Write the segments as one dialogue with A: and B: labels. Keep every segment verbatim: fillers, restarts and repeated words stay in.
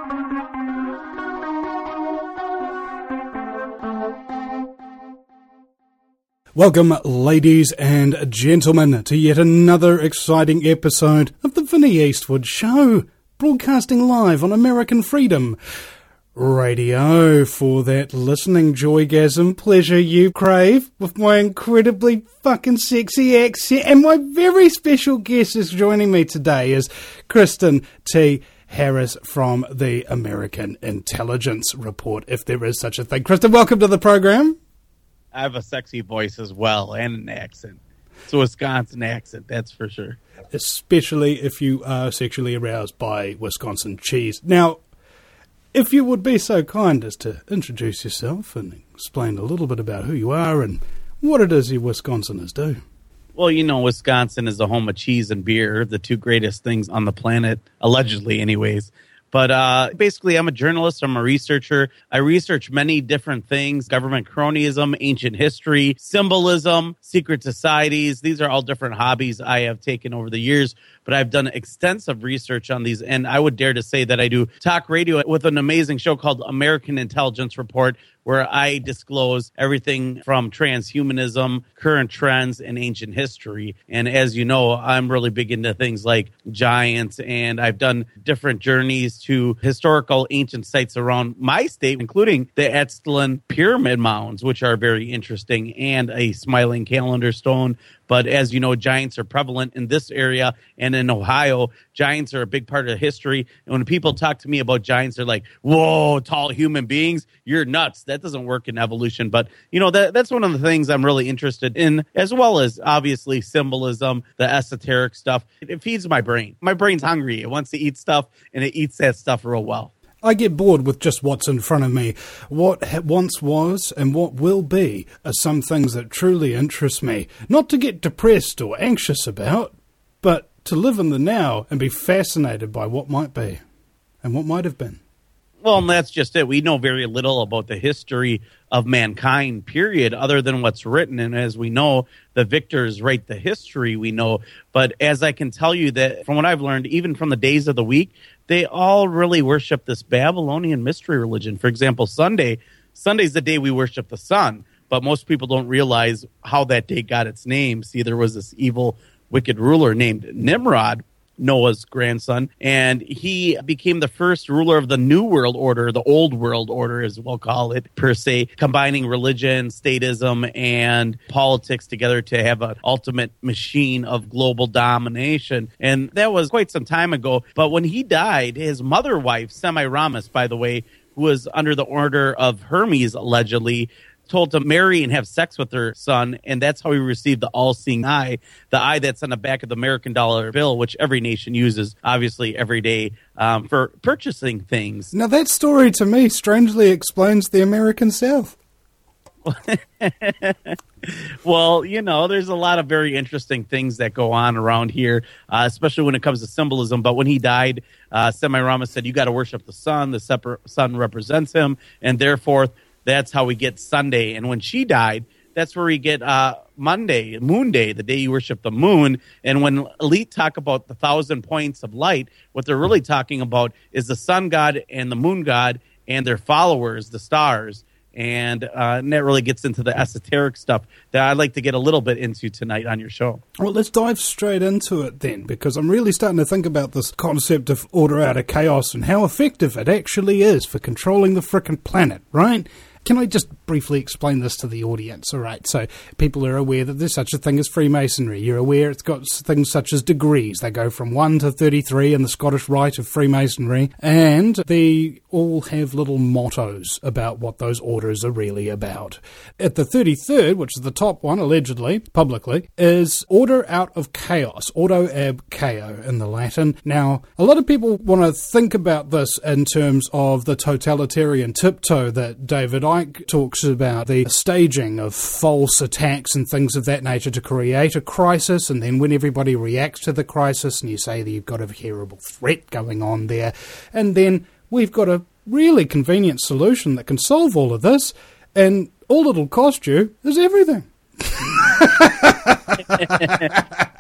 A: Welcome, ladies and gentlemen, to yet another exciting episode of the Vinnie Eastwood Show, broadcasting live on American Freedom Radio. For that listening joygasm pleasure you crave, with my incredibly fucking sexy accent, and my very special guest is joining me today is Kristen T. Harris from the American Intelligence Report, if there is such a thing. Kristen, welcome to the program.
B: I have a sexy voice as well, and an accent. It's a Wisconsin accent, that's for sure.
A: Especially if you are sexually aroused by Wisconsin cheese. Now, if you would be so kind as to introduce yourself and explain a little bit about who you are and what it is you Wisconsiners do.
B: Well, you know, Wisconsin is the home of cheese and beer, the two greatest things on the planet, allegedly anyways. But uh, basically, I'm a journalist. I'm a researcher. I research many different things: government cronyism, ancient history, symbolism, secret societies. These are all different hobbies I have taken over the years. But I've done extensive research on these. And I would dare to say that I do talk radio with an amazing show called American Intelligence Report, where I disclose everything from transhumanism, current trends, and ancient history. And as you know, I'm really big into things like giants, and I've done different journeys to historical ancient sites around my state, including the Aztlan Pyramid Mounds, which are very interesting, and a smiling calendar stone. But as you know, giants are prevalent in this area, and in Ohio, giants are a big part of history. And when people talk to me about giants, they're like, whoa, tall human beings, you're nuts. That doesn't work in evolution. But, you know, that that's one of the things I'm really interested in, as well as, obviously, symbolism, the esoteric stuff. It, it feeds my brain. My brain's hungry. It wants to eat stuff, and it eats that stuff real well.
A: I get bored with just what's in front of me. What once was and what will be are some things that truly interest me. Not to get depressed or anxious about, but to live in the now and be fascinated by what might be and what might have been.
B: Well, and that's just it. We know very little about the history of mankind, period, other than what's written. And as we know, the victors write the history we know. But as I can tell you that from what I've learned, even from the days of the week, they all really worship this Babylonian mystery religion. For example, Sunday, Sunday's the day we worship the sun, but most people don't realize how that day got its name. See, there was this evil, wicked ruler named Nimrod, Noah's grandson, and he became the first ruler of the New World Order, the Old World Order, as we'll call it, per se, combining religion, statism, and politics together to have an ultimate machine of global domination. And that was quite some time ago. But when he died, his mother wife, Semiramis, by the way, who was under the order of Hermes, allegedly, told to marry and have sex with her son, and that's how he received the all-seeing eye, the eye that's on the back of the American dollar bill, which every nation uses, obviously, every day um, for purchasing things.
A: Now, that story, to me, strangely explains the American South.
B: Well, you know, there's a lot of very interesting things that go on around here, uh, especially when it comes to symbolism. But when he died, uh, Semiramis said, you got to worship the sun. The separ- sun represents him, and therefore, that's how we get Sunday. And when she died, that's where we get uh, Monday, Moon Day, the day you worship the moon. And when elite talk about the thousand points of light, what they're really talking about is the sun god and the moon god and their followers, the stars. And, uh, and that really gets into the esoteric stuff that I'd like to get a little bit into tonight on your show.
A: Well, let's dive straight into it then, because I'm really starting to think about this concept of order out of chaos and how effective it actually is for controlling the frickin' planet, right? Can I just briefly explain this to the audience? All right, so people are aware that there's such a thing as Freemasonry. You're aware it's got things such as degrees. They go from one to thirty-three in the Scottish Rite of Freemasonry, and they all have little mottos about what those orders are really about. At the thirty-third, which is the top one, allegedly, publicly, is order out of chaos, ordo ab chao in the Latin. Now, a lot of people want to think about this in terms of the totalitarian tiptoe that David Icke talks about, the staging of false attacks and things of that nature to create a crisis, and then when everybody reacts to the crisis and you say that you've got a terrible threat going on there, and then we've got a really convenient solution that can solve all of this, and all it'll cost you is everything.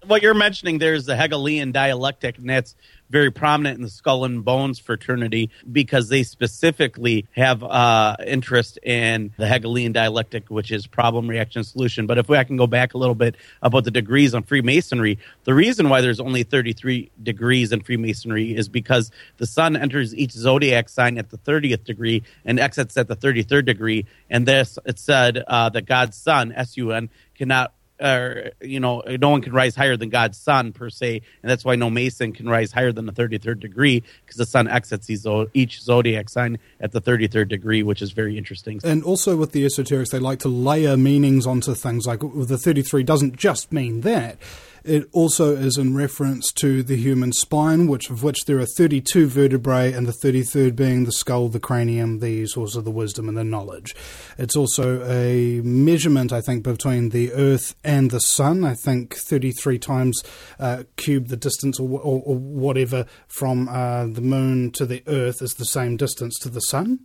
B: what you're mentioning there is the Hegelian dialectic, and that's very prominent in the Skull and Bones fraternity because they specifically have uh, interest in the Hegelian dialectic, which is problem, reaction, solution. But if I can go back a little bit about the degrees on Freemasonry, the reason why there's only thirty-three degrees in Freemasonry is because the sun enters each zodiac sign at the thirtieth degree and exits at the thirty-third degree. And this, it said uh, that God's son, S U N, cannot or, you know, no one can rise higher than God's sun, per se, and that's why no Mason can rise higher than the thirty-third degree, because the sun exits each zodiac sign at the thirty-third degree, which is very interesting.
A: And also with the esoterics, they like to layer meanings onto things, like the thirty-three doesn't just mean that. It also is in reference to the human spine, which of which there are thirty-two vertebrae, and the thirty-third being the skull, the cranium, the source of the wisdom and the knowledge. It's also a measurement, I think, between the Earth and the Sun. I think thirty-three times uh, cubed the distance, or, or, or whatever, from uh, the Moon to the Earth is the same distance to the Sun.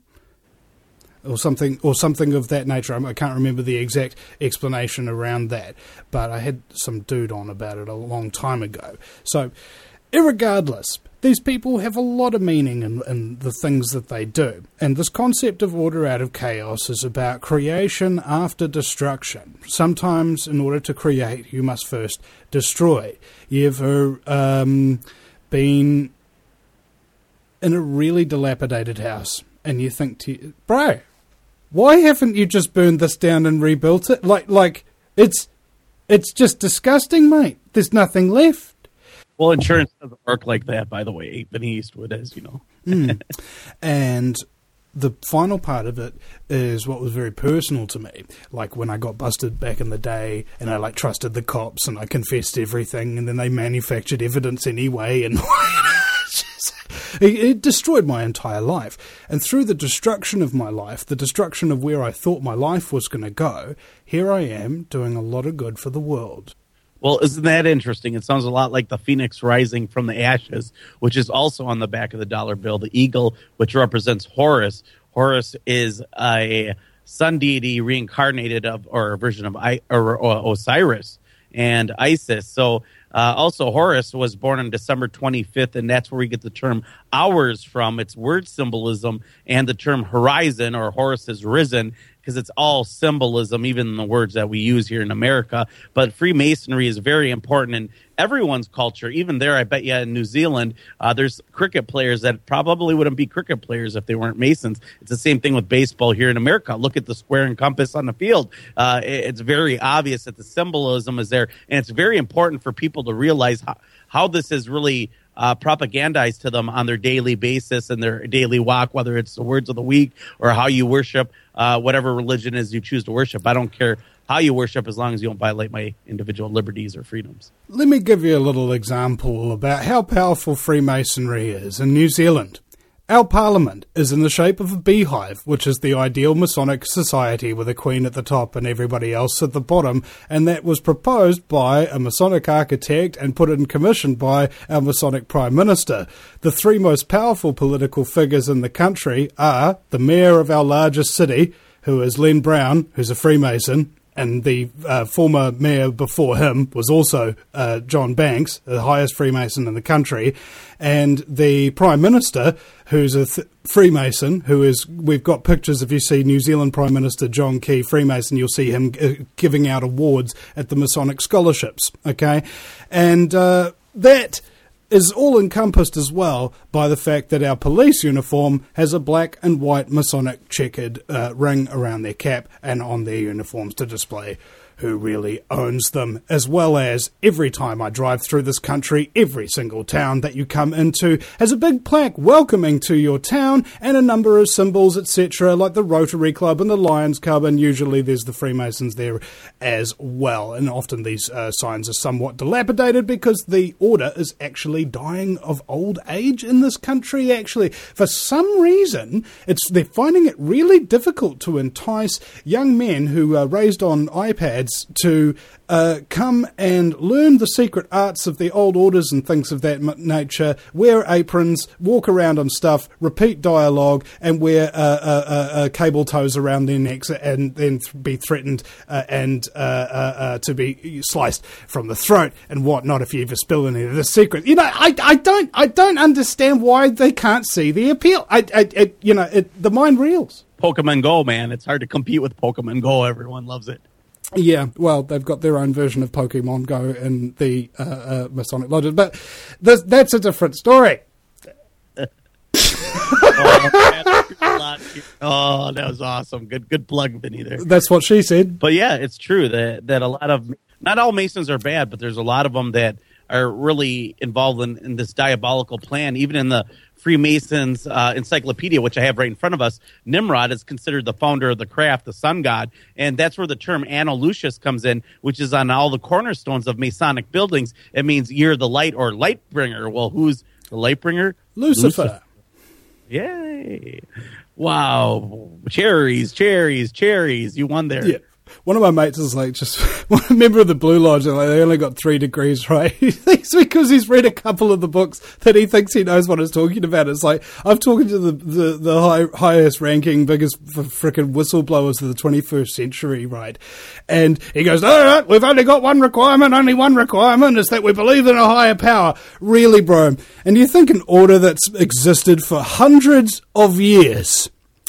A: Or something, or something of that nature. I can't remember the exact explanation around that, but I had some dude on about it a long time ago. So, irregardless, these people have a lot of meaning in, in the things that they do. And this concept of order out of chaos is about creation after destruction. Sometimes, in order to create, you must first destroy. You ever um, been in a really dilapidated house, and you think to you, bro, why haven't you just burned this down and rebuilt it? Like, like it's it's just disgusting, mate. There's nothing left.
B: Well, insurance doesn't work like that, by the way. Benny Eastwood, as you know.
A: mm. And the final part of it is what was very personal to me. Like when I got busted back in the day, and I like trusted the cops, and I confessed everything, and then they manufactured evidence anyway, and it destroyed my entire life. And through the destruction of my life, the destruction of where I thought my life was going to go, here I am doing a lot of good for the world.
B: Well, isn't that interesting? It sounds a lot like the phoenix rising from the ashes, which is also on the back of the dollar bill. The eagle, which represents Horus. Horus is a sun deity reincarnated of, or a version of I, or, or Osiris and Isis. So uh, also Horus was born on December twenty-fifth, and that's where we get the term hours from. It's word symbolism, and the term horizon, or Horus is risen, because it's all symbolism, even in the words that we use here in America. But Freemasonry is very important in everyone's culture. Even there, I bet you in New Zealand, uh, there's cricket players that probably wouldn't be cricket players if they weren't Masons. It's the same thing with baseball here in America. Look at the square and compass on the field. Uh, it's very obvious that the symbolism is there, and it's very important for people to realize how, how this is really Uh, propagandized to them on their daily basis and their daily walk, whether it's the words of the week or how you worship, uh, whatever religion is you choose to worship. I don't care how you worship as long as you don't violate my individual liberties or freedoms.
A: Let me give you a little example about how powerful Freemasonry is in New Zealand. Our parliament is in the shape of a beehive, which is the ideal Masonic society with a queen at the top and everybody else at the bottom, and that was proposed by a Masonic architect and put in commission by our Masonic Prime Minister. The three most powerful political figures in the country are the mayor of our largest city, who is Len Brown, who's a Freemason, and the uh, former mayor before him was also uh, John Banks, the highest Freemason in the country, and the Prime Minister, who's a th- Freemason, who is, we've got pictures, if you see New Zealand Prime Minister John Key, Freemason, you'll see him g- giving out awards at the Masonic scholarships, okay? And uh, that is all encompassed as well by the fact that our police uniform has a black and white Masonic checkered uh, ring around their cap and on their uniforms to display who really owns them, as well as every time I drive through this country, every single town that you come into has a big plaque welcoming to your town and a number of symbols, et cetera, like the Rotary Club and the Lions Club, and usually there's the Freemasons there as well. And often these uh, signs are somewhat dilapidated because the order is actually dying of old age in this country, actually. For some reason, it's they're finding it really difficult to entice young men who are raised on iPads kids to uh, come and learn the secret arts of the old orders and things of that m- nature, wear aprons, walk around on stuff, repeat dialogue, and wear uh, uh, uh, uh, cable toes around their necks, and then th- be threatened uh, and uh, uh, uh, to be sliced from the throat and whatnot if you ever spill any of the secret. You know, I, I don't I don't understand why they can't see the appeal. I, I it, you know, it, the mind reels.
B: Pokemon Go, man. It's hard to compete with Pokemon Go. Everyone loves it.
A: Yeah, well, they've got their own version of Pokemon Go in the uh, uh, Masonic Lodges, but this, that's a different story.
B: oh, man, oh, that was awesome. Good good plug, Vinny, there.
A: That's what she said.
B: But yeah, it's true that, that a lot of, not all Masons are bad, but there's a lot of them that are really involved in, in this diabolical plan. Even in the Freemasons uh, encyclopedia, which I have right in front of us, Nimrod is considered the founder of the craft, the sun god, and that's where the term Anno Lucius comes in, which is on all the cornerstones of Masonic buildings. It means you're the light or light bringer. Well, who's the light bringer?
A: Lucifer. Lucifer.
B: Yay. Wow. Cherries, cherries, cherries. You won there.
A: Yeah. One of my mates is like just one member of the Blue Lodge, and like they only got three degrees, right? He thinks because he's read a couple of the books that he thinks he knows what he's talking about. It's like I'm talking to the the, the high, highest ranking, biggest frickin' whistleblowers of the twenty-first century, right? And he goes, "All right, we've only got one requirement. Only one requirement is that we believe in a higher power." Really, bro? And you think an order that's existed for hundreds of years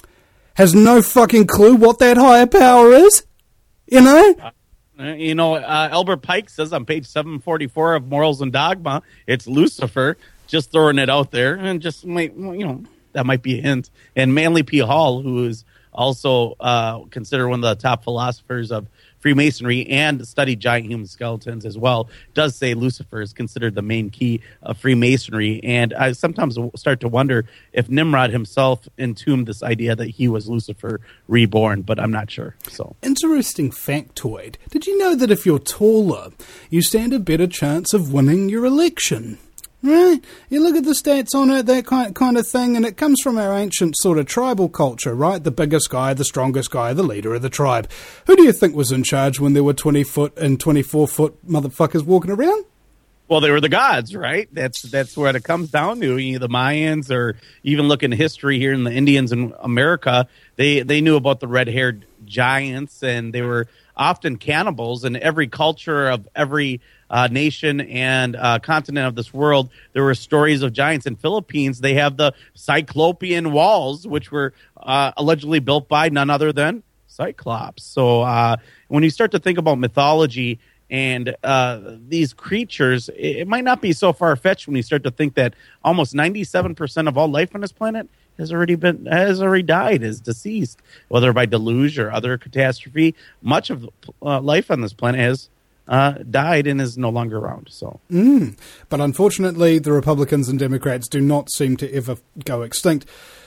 A: has no fucking clue what that higher power is? You know?
B: Uh, you know, uh, Albert Pike says on page seven forty-four of Morals and Dogma, it's Lucifer. Just throwing it out there. And just, you know, that might be a hint. And Manly P. Hall, who is also uh, considered one of the top philosophers of Freemasonry and studied giant human skeletons as well, does say Lucifer is considered the main key of Freemasonry. And I sometimes start to wonder if Nimrod himself entombed this idea that he was Lucifer reborn, but I'm not sure. So,
A: interesting factoid. Did you know that if you're taller, you stand a better chance of winning your election? Right? You look at the stats on it, that kind kind of thing, and it comes from our ancient sort of tribal culture, right? The biggest guy, the strongest guy, the leader of the tribe. Who do you think was in charge when there were twenty-foot and twenty-four-foot motherfuckers walking around?
B: Well, they were the gods, right? That's that's what it comes down to. You know, the Mayans, or even look in history here in the Indians in America, they, they knew about the red-haired giants, and they were often cannibals. In every culture of every Uh, nation and uh, continent of this world, there were stories of giants. In Philippines, they have the Cyclopean walls, which were uh, allegedly built by none other than Cyclops. So uh, when you start to think about mythology and uh, these creatures, it, it might not be so far-fetched when you start to think that almost ninety-seven percent of all life on this planet has already been has already died, is deceased, whether by deluge or other catastrophe. Much of uh, life on this planet has Uh, died and is no longer around. So,
A: mm. But unfortunately, the Republicans and Democrats do not seem to ever go extinct.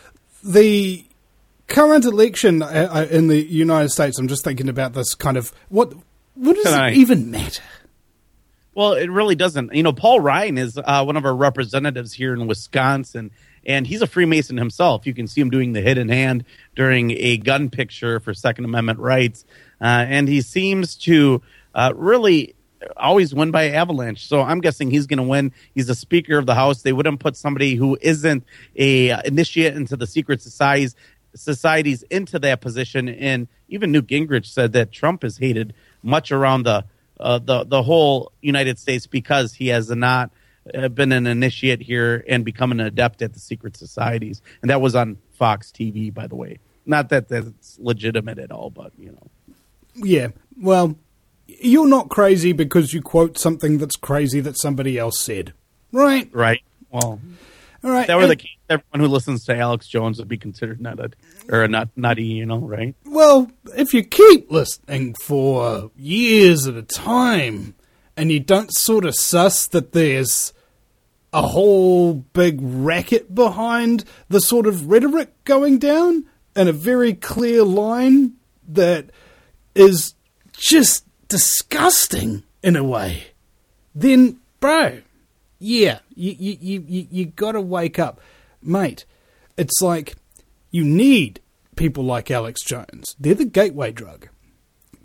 A: The current election uh, in the United States, I'm just thinking about this kind of what what does
B: Tonight.
A: it even matter?
B: Well, it really doesn't. You know, Paul Ryan is uh, one of our representatives here in Wisconsin, and he's a Freemason himself. You can see him doing the hidden hand during a gun picture for Second Amendment rights, uh, and he seems to Uh, really always win by avalanche. So I'm guessing he's going to win. He's the Speaker of the House. They wouldn't put somebody who isn't a uh, initiate into the secret societies societies into that position. And even Newt Gingrich said that Trump is hated much around the uh, the the whole United States because he has not uh, been an initiate here and become an adept at the secret societies. And that was on Fox T V, by the way. Not that that's legitimate at all, but you know.
A: Yeah. Well, you're not crazy because you quote something that's crazy that somebody else said. Right?
B: Right. Well,
A: all right.
B: If that were the case, everyone who listens to Alex Jones would be considered nutted, or a nut, nutty, you know, right?
A: Well, if you keep listening for years at a time and you don't sort of suss that there's a whole big racket behind the sort of rhetoric going down and a very clear line that is just disgusting in a way, then, bro, yeah, you you you you got to wake up, mate. It's like you need people like Alex Jones. They're the gateway drug.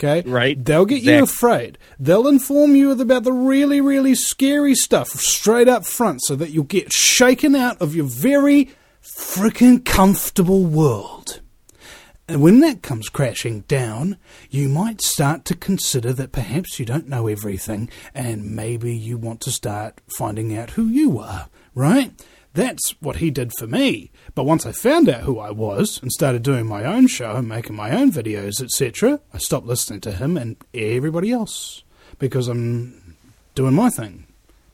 A: Okay?
B: Right.
A: They'll get
B: Exactly.
A: you afraid. They'll inform you about the really, really scary stuff straight up front so that you'll get shaken out of your very freaking comfortable world. And when that comes crashing down, you might start to consider that perhaps you don't know everything and maybe you want to start finding out who you are, right? That's what he did for me. But once I found out who I was and started doing my own show and making my own videos, et cetera, I stopped listening to him and everybody else because I'm doing my thing.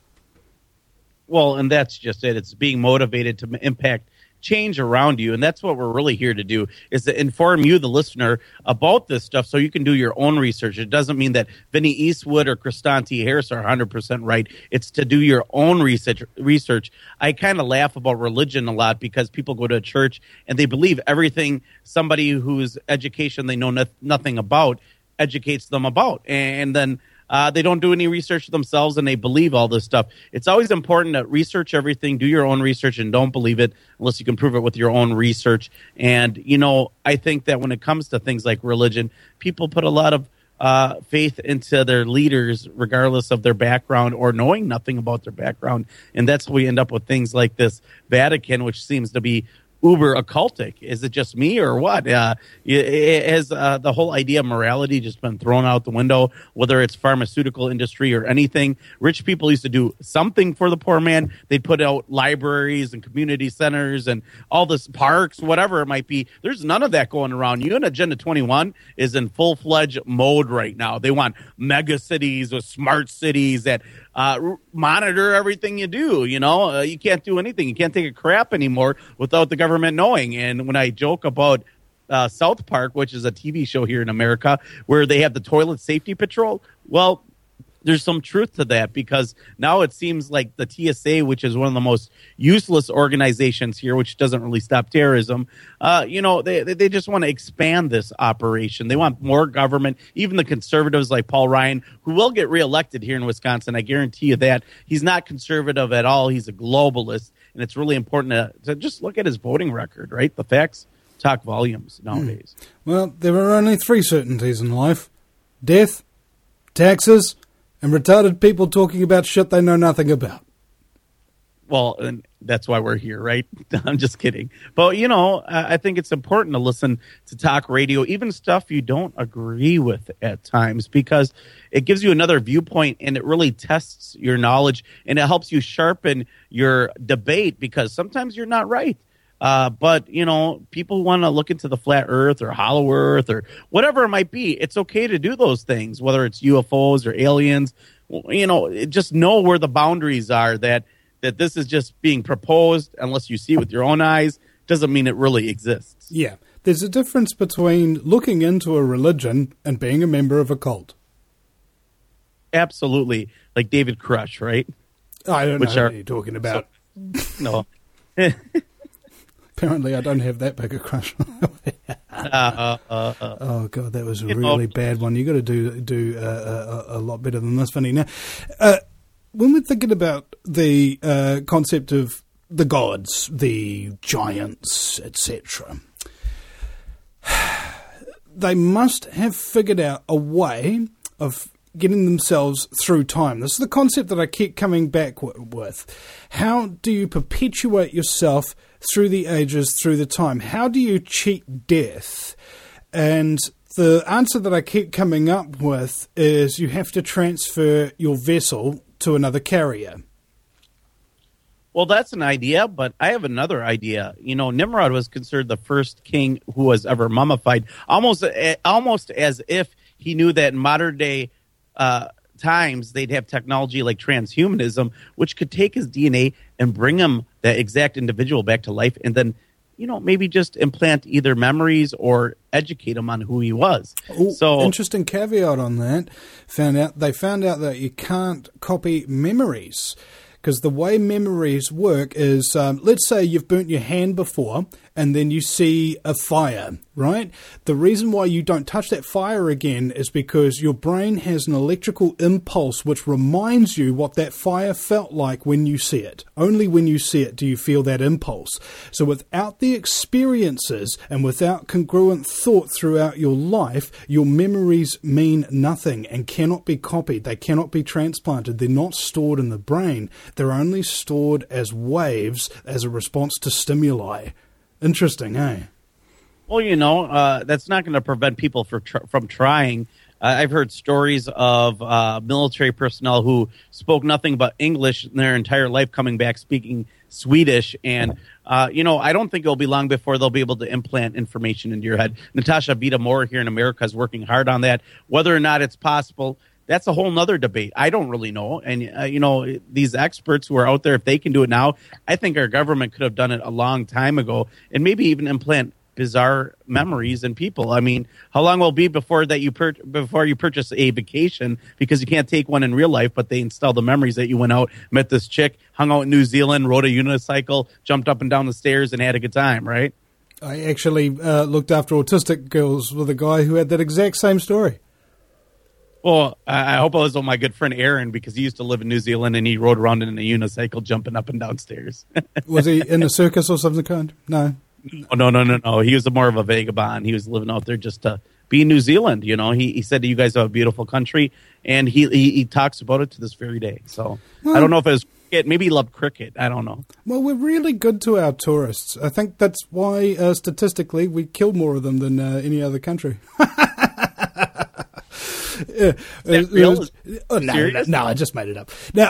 B: Well, and that's just it. It's being motivated to impact change around you, and that's what we're really here to do, is to inform you, the listener, about this stuff so you can do your own research. It doesn't mean that Vinny Eastwood or Kristan T. Harris are one hundred percent right. It's to do your own research. research. I kind of laugh about religion a lot because people go to a church and they believe everything somebody whose education they know no- nothing about educates them about, and then Uh, they don't do any research themselves, and they believe all this stuff. It's always important to research everything, do your own research, and don't believe it unless you can prove it with your own research. And, you know, I think that when it comes to things like religion, people put a lot of uh, faith into their leaders, regardless of their background or knowing nothing about their background. And that's how we end up with things like this Vatican, which seems to be uber occultic. Is it just me or what? Uh, it, has uh, the whole idea of morality just been thrown out the window, whether it's pharmaceutical industry or anything? Rich people used to do something for the poor man. They'd put out libraries and community centers and all this parks, whatever it might be. There's none of that going around. You and Agenda twenty-one is in full-fledged mode right now. They want mega cities or smart cities that Uh, monitor everything you do. You know, uh, you can't do anything. You can't take a crap anymore without the government knowing. And when I joke about uh, South Park, which is a T V show here in America, where they have the toilet safety patrol, well, there's some truth to that, because now it seems like the T S A, which is one of the most useless organizations here, which doesn't really stop terrorism, uh, you know, they they just want to expand this operation. They want more government. Even the conservatives like Paul Ryan, who will get reelected here in Wisconsin, I guarantee you that. He's not conservative at all. He's a globalist, and it's really important to, to just look at his voting record, right? The facts talk volumes nowadays.
A: Hmm. Well, there are only three certainties in life: death, taxes, and retarded people talking about shit they know nothing about.
B: Well, and that's why we're here, right? I'm just kidding. But, you know, I think it's important to listen to talk radio, even stuff you don't agree with at times, because it gives you another viewpoint and it really tests your knowledge and it helps you sharpen your debate, because sometimes you're not right. Uh, but, you know, people want to look into the flat earth or hollow earth or whatever it might be. It's okay to do those things, whether it's U F Os or aliens. You know, just know where the boundaries are, that, that this is just being proposed. Unless you see it with your own eyes, doesn't mean it really exists.
A: Yeah. There's a difference between looking into a religion and being a member of a cult.
B: Absolutely. Like David Koresh, right?
A: I don't
B: Which
A: know
B: are,
A: what you're talking about.
B: So, no.
A: Apparently, I don't have that big a crush on him.
B: uh, uh, uh,
A: Oh, God, that was a
B: you
A: really
B: know,
A: bad one. You got to do do uh, a, a lot better than this, Vinny. Now, uh, when we're thinking about the uh, concept of the gods, the giants, et cetera, they must have figured out a way of getting themselves through time. This is the concept that I keep coming back w- with. How do you perpetuate yourself through the ages, through the time? How do you cheat death? And the answer that I keep coming up with is you have to transfer your vessel to another carrier.
B: Well, that's an idea, but I have another idea. You know, Nimrod was considered the first king who was ever mummified, almost, almost as if he knew that in modern day uh, times they'd have technology like transhumanism, which could take his D N A and bring him, that exact individual, back to life, and then, you know, maybe just implant either memories or educate him on who he was.
A: Ooh,
B: so
A: interesting caveat on that. Found out they found out that you can't copy memories. Because the way memories work is, um, let's say you've burnt your hand before, and then you see a fire, right? The reason why you don't touch that fire again is because your brain has an electrical impulse which reminds you what that fire felt like when you see it. Only when you see it do you feel that impulse. So without the experiences and without congruent thought throughout your life, your memories mean nothing and cannot be copied. They cannot be transplanted. They're not stored in the brain. They're only stored as waves as a response to stimuli. Interesting, eh?
B: Well, you know, uh, that's not going to prevent people for tr- from trying. Uh, I've heard stories of uh, military personnel who spoke nothing but English in their entire life coming back speaking Swedish. And, uh, you know, I don't think it'll be long before they'll be able to implant information into your head. Natasha Vita-Moore here in America is working hard on that. Whether or not it's possible, that's a whole nother debate. I don't really know. And, uh, you know, these experts who are out there, if they can do it now, I think our government could have done it a long time ago and maybe even implant bizarre memories in people. I mean, how long will it be before that you pur- before you purchase a vacation because you can't take one in real life, but they install the memories that you went out, met this chick, hung out in New Zealand, rode a unicycle, jumped up and down the stairs and had a good time, right?
A: I actually uh, looked after autistic girls with a guy who had that exact same story.
B: Well, I hope it was with my good friend Aaron because he used to live in New Zealand and he rode around in a unicycle jumping up and down stairs.
A: Was he in a circus or something kind? No.
B: Oh, no, no, no, no. He was a more of a vagabond. He was living out there just to be in New Zealand. You know, he, he said you guys have a beautiful country, and he, he, he talks about it to this very day. So well, I don't know if it was cricket. Maybe he loved cricket. I don't know.
A: Well, we're really good to our tourists. I think that's why, uh, statistically, we kill more of them than uh, any other country. Yeah.
B: Is real?
A: Was, oh, no, no, no, I just made it up. No,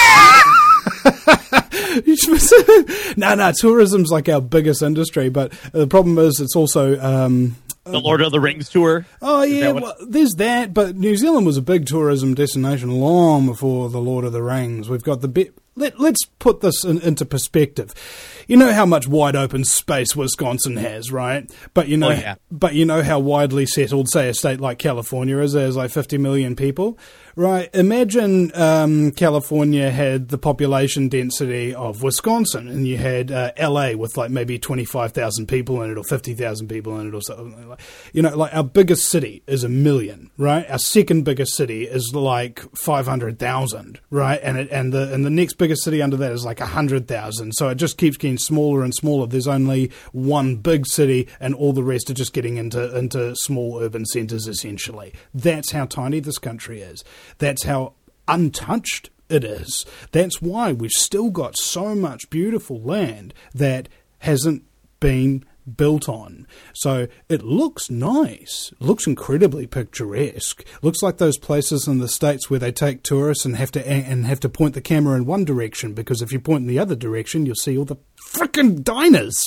A: no, no, tourism's like our biggest industry, but the problem is it's also... Um,
B: the Lord of the Rings tour?
A: Oh, yeah, well, there's that, but New Zealand was a big tourism destination long before the Lord of the Rings. We've got the... Be- Let, let's put this in, into perspective. You know how much wide open space Wisconsin has, right? But you know,
B: oh, yeah.
A: but you know how widely settled, say, a state like California is. There's like fifty million people, right? Imagine um, California had the population density of Wisconsin, and you had uh, L A with like maybe twenty-five thousand people in it, or fifty thousand people in it, or something like. You know, like our biggest city is a million, right? Our second biggest city is like five hundred thousand, right? And it, and the and the next biggest city under that is like one hundred thousand. So it just keeps getting smaller and smaller. There's only one big city and all the rest are just getting into, into small urban centres essentially. That's how tiny this country is. That's how untouched it is. That's why we've still got so much beautiful land that hasn't been built on. So it looks nice. It looks incredibly picturesque. Looks like those places in the States where they take tourists and have to and have to point the camera in one direction, because if you point in the other direction, you'll see all the frickin' diners.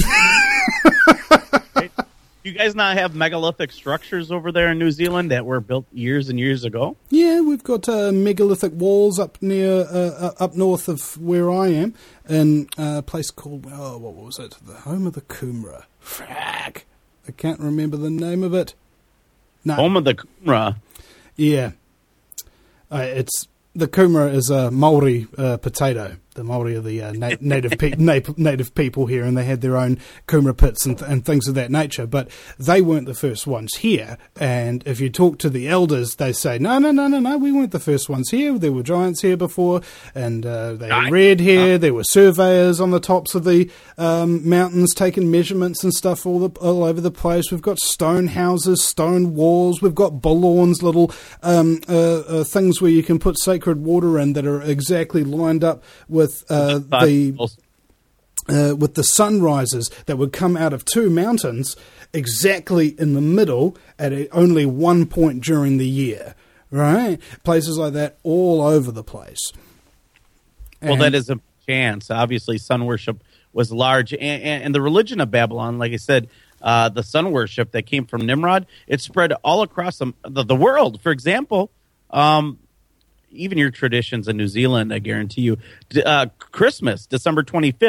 B: You guys not have megalithic structures over there in New Zealand that were built years and years ago?
A: Yeah, we've got uh, megalithic walls up near, uh, up north of where I am, in a place called, oh, what was it? The home of the Coomera. Frack. I can't remember the name of it. No.
B: Home of the Coomera?
A: Yeah. Uh, it's, the Coomera is a Māori uh, potato. The Māori are the uh, na- native pe- na- native people here, and they had their own Coomera pits and, th- and things of that nature. But they weren't the first ones here. And if you talk to the elders, they say, no, no, no, no, no, we weren't the first ones here. There were giants here before, and uh, they were red here. There were surveyors on the tops of the um, mountains taking measurements and stuff all, the, all over the place. We've got stone houses, stone walls. We've got bullawns, little um, uh, uh, things where you can put sacred water in that are exactly lined up with With uh, the uh, with the sunrises that would come out of two mountains exactly in the middle at a, only one point during the year, right? Places like that all over the place.
B: And well, that is a chance. Obviously, sun worship was large, and, and, and the religion of Babylon, like I said, uh, the sun worship that came from Nimrod, it spread all across the, the, the world. For example, um, even your traditions in New Zealand, I guarantee you, uh, Christmas, December twenty-fifth,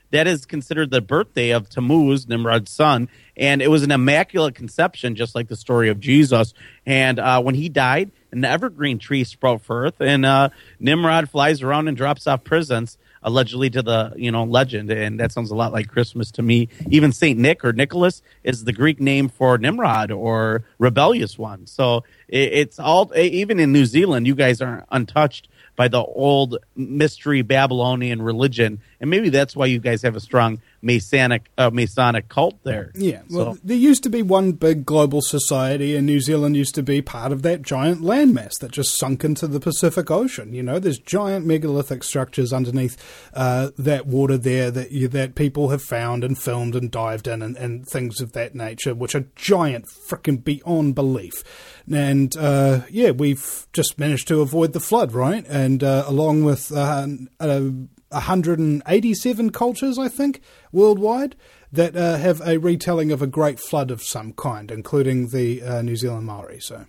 B: that is considered the birthday of Tammuz, Nimrod's son, and it was an immaculate conception, just like the story of Jesus. And uh, when he died, an evergreen tree sprout forth, and uh, Nimrod flies around and drops off presents, allegedly to the you know legend, and that sounds a lot like Christmas to me. Even Saint Nick or Nicholas is the Greek name for Nimrod or rebellious one. So it, it's all, even in New Zealand, you guys aren't untouched by the old mystery Babylonian religion, and maybe that's why you guys have a strong Masonic uh, Masonic cult there.
A: Yeah, well,
B: so.
A: there used to be one big global society, and New Zealand used to be part of that giant landmass that just sunk into the Pacific Ocean. You know, there's giant megalithic structures underneath uh, that water there that you, that people have found and filmed and dived in, and, and things of that nature, which are giant, frickin' beyond belief. And uh, yeah, we've just managed to avoid the flood, right? And uh, along with uh, uh, one hundred eighty-seven cultures, I think, worldwide, that uh, have a retelling of a great flood of some kind, including the uh, New Zealand Maori. So,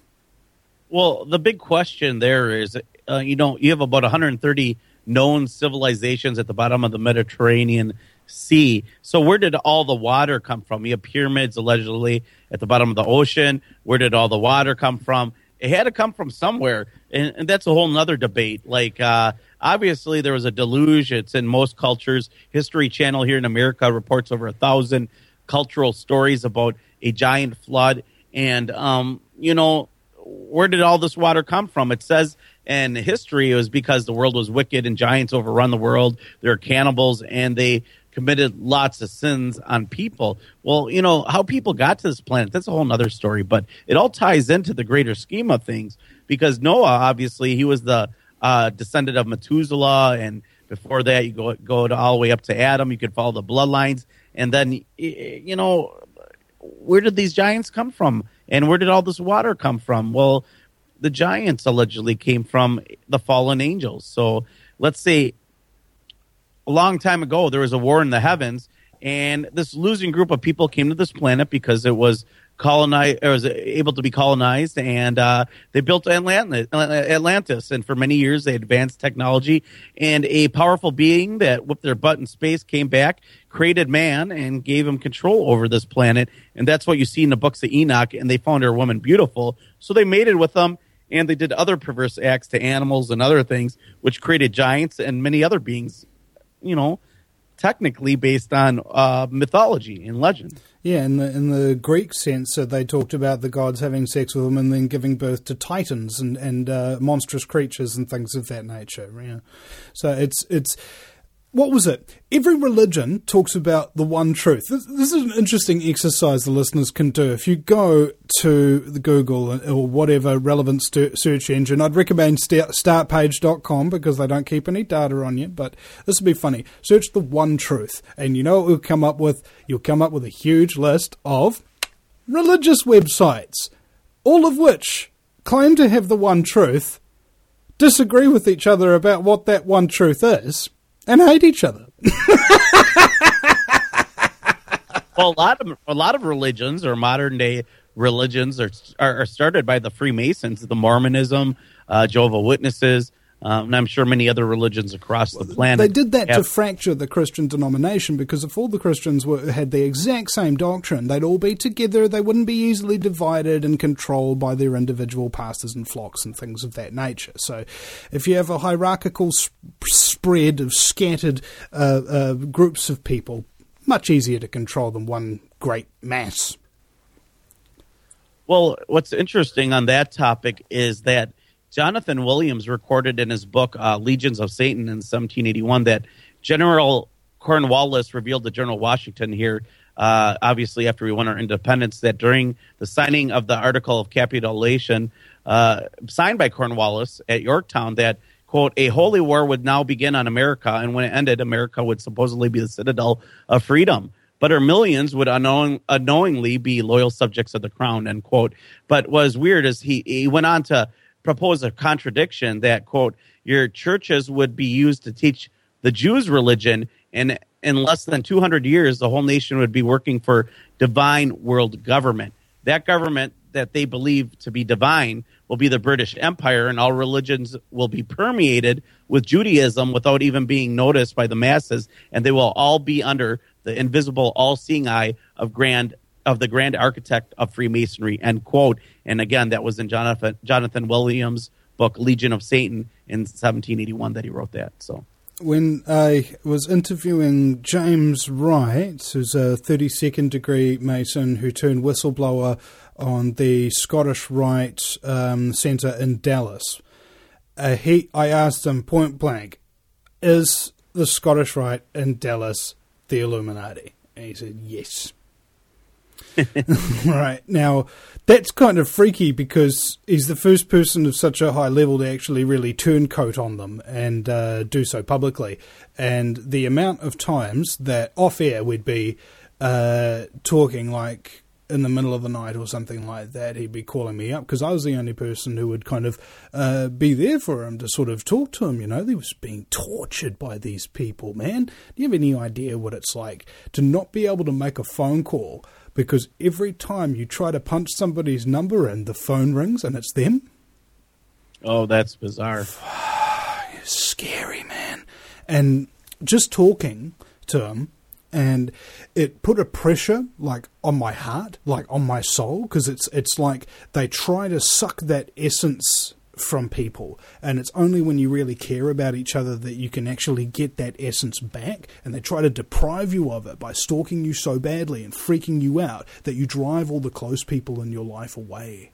B: well, the big question there is, uh, you know, you have about one hundred thirty known civilizations at the bottom of the Mediterranean Sea. So where did all the water come from? You have pyramids allegedly at the bottom of the ocean. Where did all the water come from? It had to come from somewhere, and, and that's a whole nother debate. Like, uh, obviously, there was a deluge. It's in most cultures. History Channel here in America reports over a thousand cultural stories about a giant flood. And, um, you know, where did all this water come from? It says in history it was because the world was wicked and giants overrun the world. They're cannibals, and they committed lots of sins on people. Well, you know, how people got to this planet, that's a whole other story, but it all ties into the greater scheme of things, because Noah, obviously, he was the uh, descendant of Methuselah, and before that, you go go to all the way up to Adam. You could follow the bloodlines, and then, you know, where did these giants come from, and where did all this water come from? Well, the giants allegedly came from the fallen angels. So let's say a long time ago, there was a war in the heavens, and this losing group of people came to this planet because it was colonized, or was able to be colonized, and uh, they built Atlantis, Atlantis. And for many years, they advanced technology, and a powerful being that whipped their butt in space came back, created man, and gave him control over this planet. And that's what you see in the books of Enoch, and they found our woman beautiful, so they mated with them, and they did other perverse acts to animals and other things, which created giants and many other beings, you know, technically based on uh, mythology and legend.
A: Yeah, in the in the Greek sense, uh, they talked about the gods having sex with them and then giving birth to titans and and uh, monstrous creatures and things of that nature. Yeah, so it's it's. What was it? Every religion talks about the one truth. This, this is an interesting exercise the listeners can do. If you go to the Google or whatever relevant st- search engine, I'd recommend start, start page dot com because they don't keep any data on you, but this would be funny. Search the one truth, and you know what you'll come up with? You'll come up with a huge list of religious websites, all of which claim to have the one truth, disagree with each other about what that one truth is, and hate each other.
B: Well, a lot of a lot of religions or modern day religions are are, are started by the Freemasons, the Mormonism, uh, Jehovah's Witnesses, um, and I'm sure many other religions across the planet.
A: They did that
B: have,
A: to fracture the Christian denomination, because if all the Christians were, had the exact same doctrine, they'd all be together. They wouldn't be easily divided and controlled by their individual pastors and flocks and things of that nature. So if you have a hierarchical sp- spread of scattered uh, uh, groups of people, much easier to control than one great mass.
B: Well, what's interesting on that topic is that Jonathan Williams recorded in his book, uh, Legions of Satan, in seventeen eighty-one, that General Cornwallis revealed to General Washington here, uh, obviously after we won our independence, that during the signing of the Article of Capitulation, uh, signed by Cornwallis at Yorktown, that, quote, a holy war would now begin on America, and when it ended, America would supposedly be the citadel of freedom. But her millions would unknowing, unknowingly be loyal subjects of the crown, end quote. But what was weird is he, he went on to propose a contradiction that, quote, your churches would be used to teach the Jews' religion, and in less than two hundred years, the whole nation would be working for divine world government. That government that they believe to be divine will be the British Empire, and all religions will be permeated with Judaism without even being noticed by the masses, and they will all be under the invisible, all-seeing eye of grand of the grand architect of Freemasonry, end quote. And again, that was in Jonathan Jonathan Williams' book Legion of Satan in seventeen eighty-one that he wrote that. So
A: when I was interviewing James Wright, who's a thirty-second degree Mason who turned whistleblower on the Scottish Rite um, Centre in Dallas, uh, he I asked him point blank, is the Scottish Rite in Dallas the Illuminati? And he said yes. Right. Now, that's kind of freaky because he's the first person of such a high level to actually really turncoat on them and uh, do so publicly. And the amount of times that off air we'd be uh, talking like in the middle of the night or something like that, he'd be calling me up because I was the only person who would kind of uh, be there for him to sort of talk to him. You know, he was being tortured by these people, man. Do you have any idea what it's like to not be able to make a phone call because every time you try to punch somebody's number in, the phone rings and it's them?
B: Oh, that's bizarre.
A: It's scary, man. And just talking to him, and it put a pressure like on my heart, like on my soul, because it's it's like they try to suck that essence from people, and it's only when you really care about each other that you can actually get that essence back, and they try to deprive you of it by stalking you so badly and freaking you out that you drive all the close people in your life away.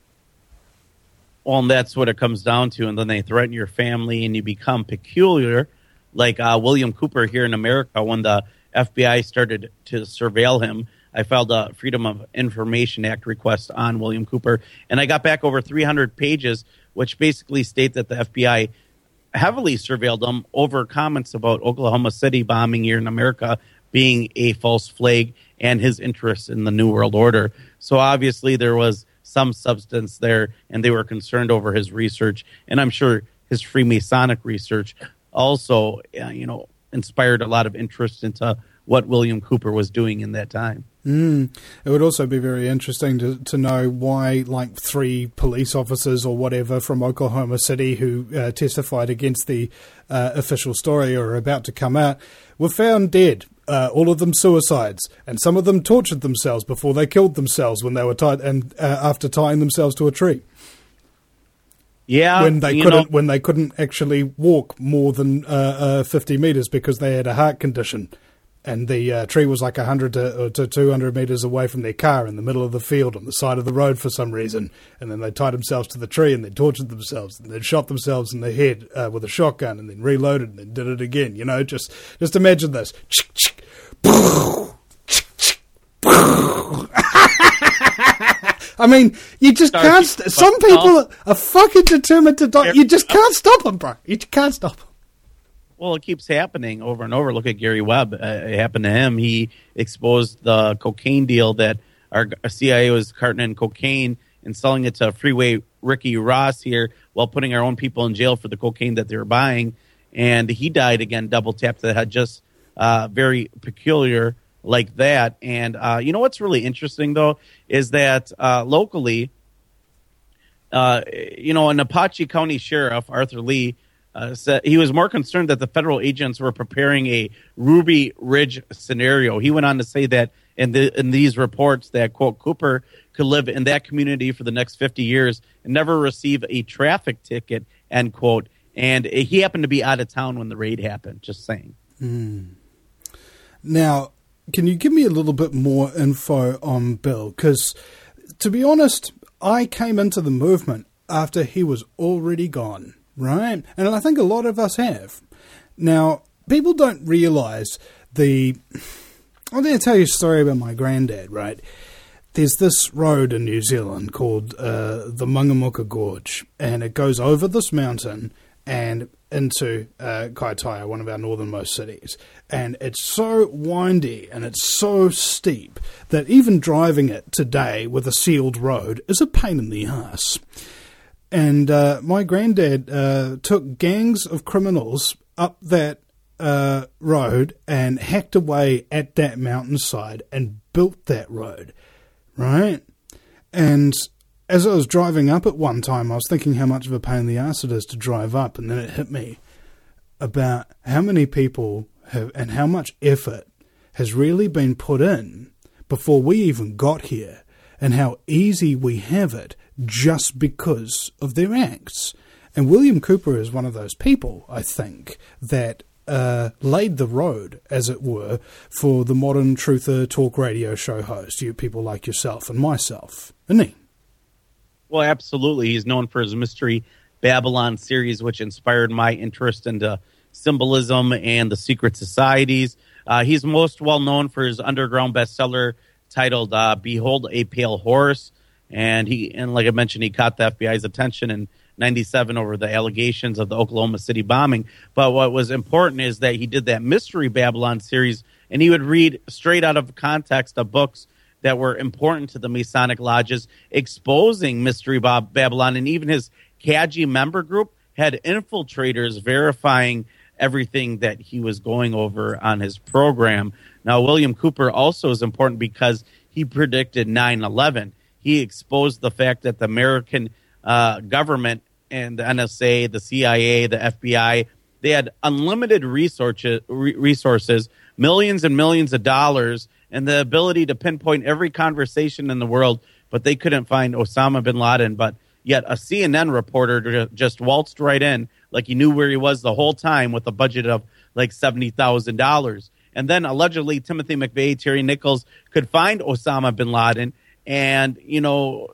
B: Well, and that's what it comes down to, and then they threaten your family and you become peculiar, like uh, William Cooper here in America. When the F B I started to surveil him, I filed a Freedom of Information Act request on William Cooper, and I got back over three hundred pages, which basically state that the F B I heavily surveilled him over comments about Oklahoma City bombing here in America being a false flag and his interest in the New World Order. So obviously there was some substance there, and they were concerned over his research, and I'm sure his Freemasonic research also, uh, you know, inspired a lot of interest into what William Cooper was doing in that time.
A: Mm. It would also be very interesting to, to know why, like, three police officers or whatever from Oklahoma City who uh, testified against the uh, official story or are about to come out were found dead. Uh, all of them suicides, and some of them tortured themselves before they killed themselves when they were tied, and uh, after tying themselves to a tree.
B: Yeah,
A: when they
B: you
A: couldn't,
B: know,
A: when they couldn't actually walk more than uh, uh, fifty meters because they had a heart condition, and the uh, tree was like a hundred to, to two hundred meters away from their car in the middle of the field on the side of the road for some reason, and then they tied themselves to the tree and they tortured themselves and they shot themselves in the head uh, with a shotgun and then reloaded and then did it again. You know, just just imagine this. I mean, you just
B: Sorry,
A: can't. St- some people are fucking determined to die. You just can't stop them, bro. You can't stop them.
B: Well, it keeps happening over and over. Look at Gary Webb. Uh, it happened to him. He exposed the cocaine deal that our C I A was carting in cocaine and selling it to Freeway Ricky Ross here while putting our own people in jail for the cocaine that they were buying. And he died again, double tapped to the head, just uh, very peculiar like that. And uh, you know what's really interesting, though, is that uh, locally, uh, you know, an Apache County Sheriff, Arthur Lee, uh, said he was more concerned that the federal agents were preparing a Ruby Ridge scenario. He went on to say that in, the, in these reports that, quote, Cooper could live in that community for the next fifty years and never receive a traffic ticket, end quote. And he happened to be out of town when the raid happened, just saying.
A: Mm. Now, can you give me a little bit more info on Bill? Because, to be honest, I came into the movement after he was already gone, right? And I think a lot of us have. Now, people don't realise the... I'm going to tell you a story about my granddad, right? There's this road in New Zealand called uh, the Mangamuka Gorge, and it goes over this mountain and into uh, Kaitaia, one of our northernmost cities. And it's so windy and it's so steep that even driving it today with a sealed road is a pain in the ass. And uh, my granddad uh, took gangs of criminals up that uh, road and hacked away at that mountainside and built that road, right? And as I was driving up at one time, I was thinking how much of a pain in the ass it is to drive up, and then it hit me about how many people have and how much effort has really been put in before we even got here, and how easy we have it just because of their acts. And William Cooper is one of those people, I think, that uh, laid the road, as it were, for the modern truther talk radio show host, you people like yourself and myself, isn't he?
B: Well, absolutely. He's known for his Mystery Babylon series, which inspired my interest into symbolism and the secret societies. Uh, he's most well known for his underground bestseller titled uh, Behold a Pale Horse. And he, and like I mentioned, he caught the F B I's attention in ninety-seven over the allegations of the Oklahoma City bombing. But what was important is that he did that Mystery Babylon series, and he would read straight out of context of books that were important to the Masonic lodges, exposing Mystery Bob Babylon. And even his C A G I member group had infiltrators verifying everything that he was going over on his program. Now, William Cooper also is important because he predicted nine eleven. He exposed the fact that the American uh, government and the N S A, the C I A, the F B I, they had unlimited resources, resources, millions and millions of dollars, and the ability to pinpoint every conversation in the world, but they couldn't find Osama bin Laden. But yet a C N N reporter just waltzed right in like he knew where he was the whole time with a budget of like seventy thousand dollars. And then allegedly Timothy McVeigh, Terry Nichols could find Osama bin Laden and, you know,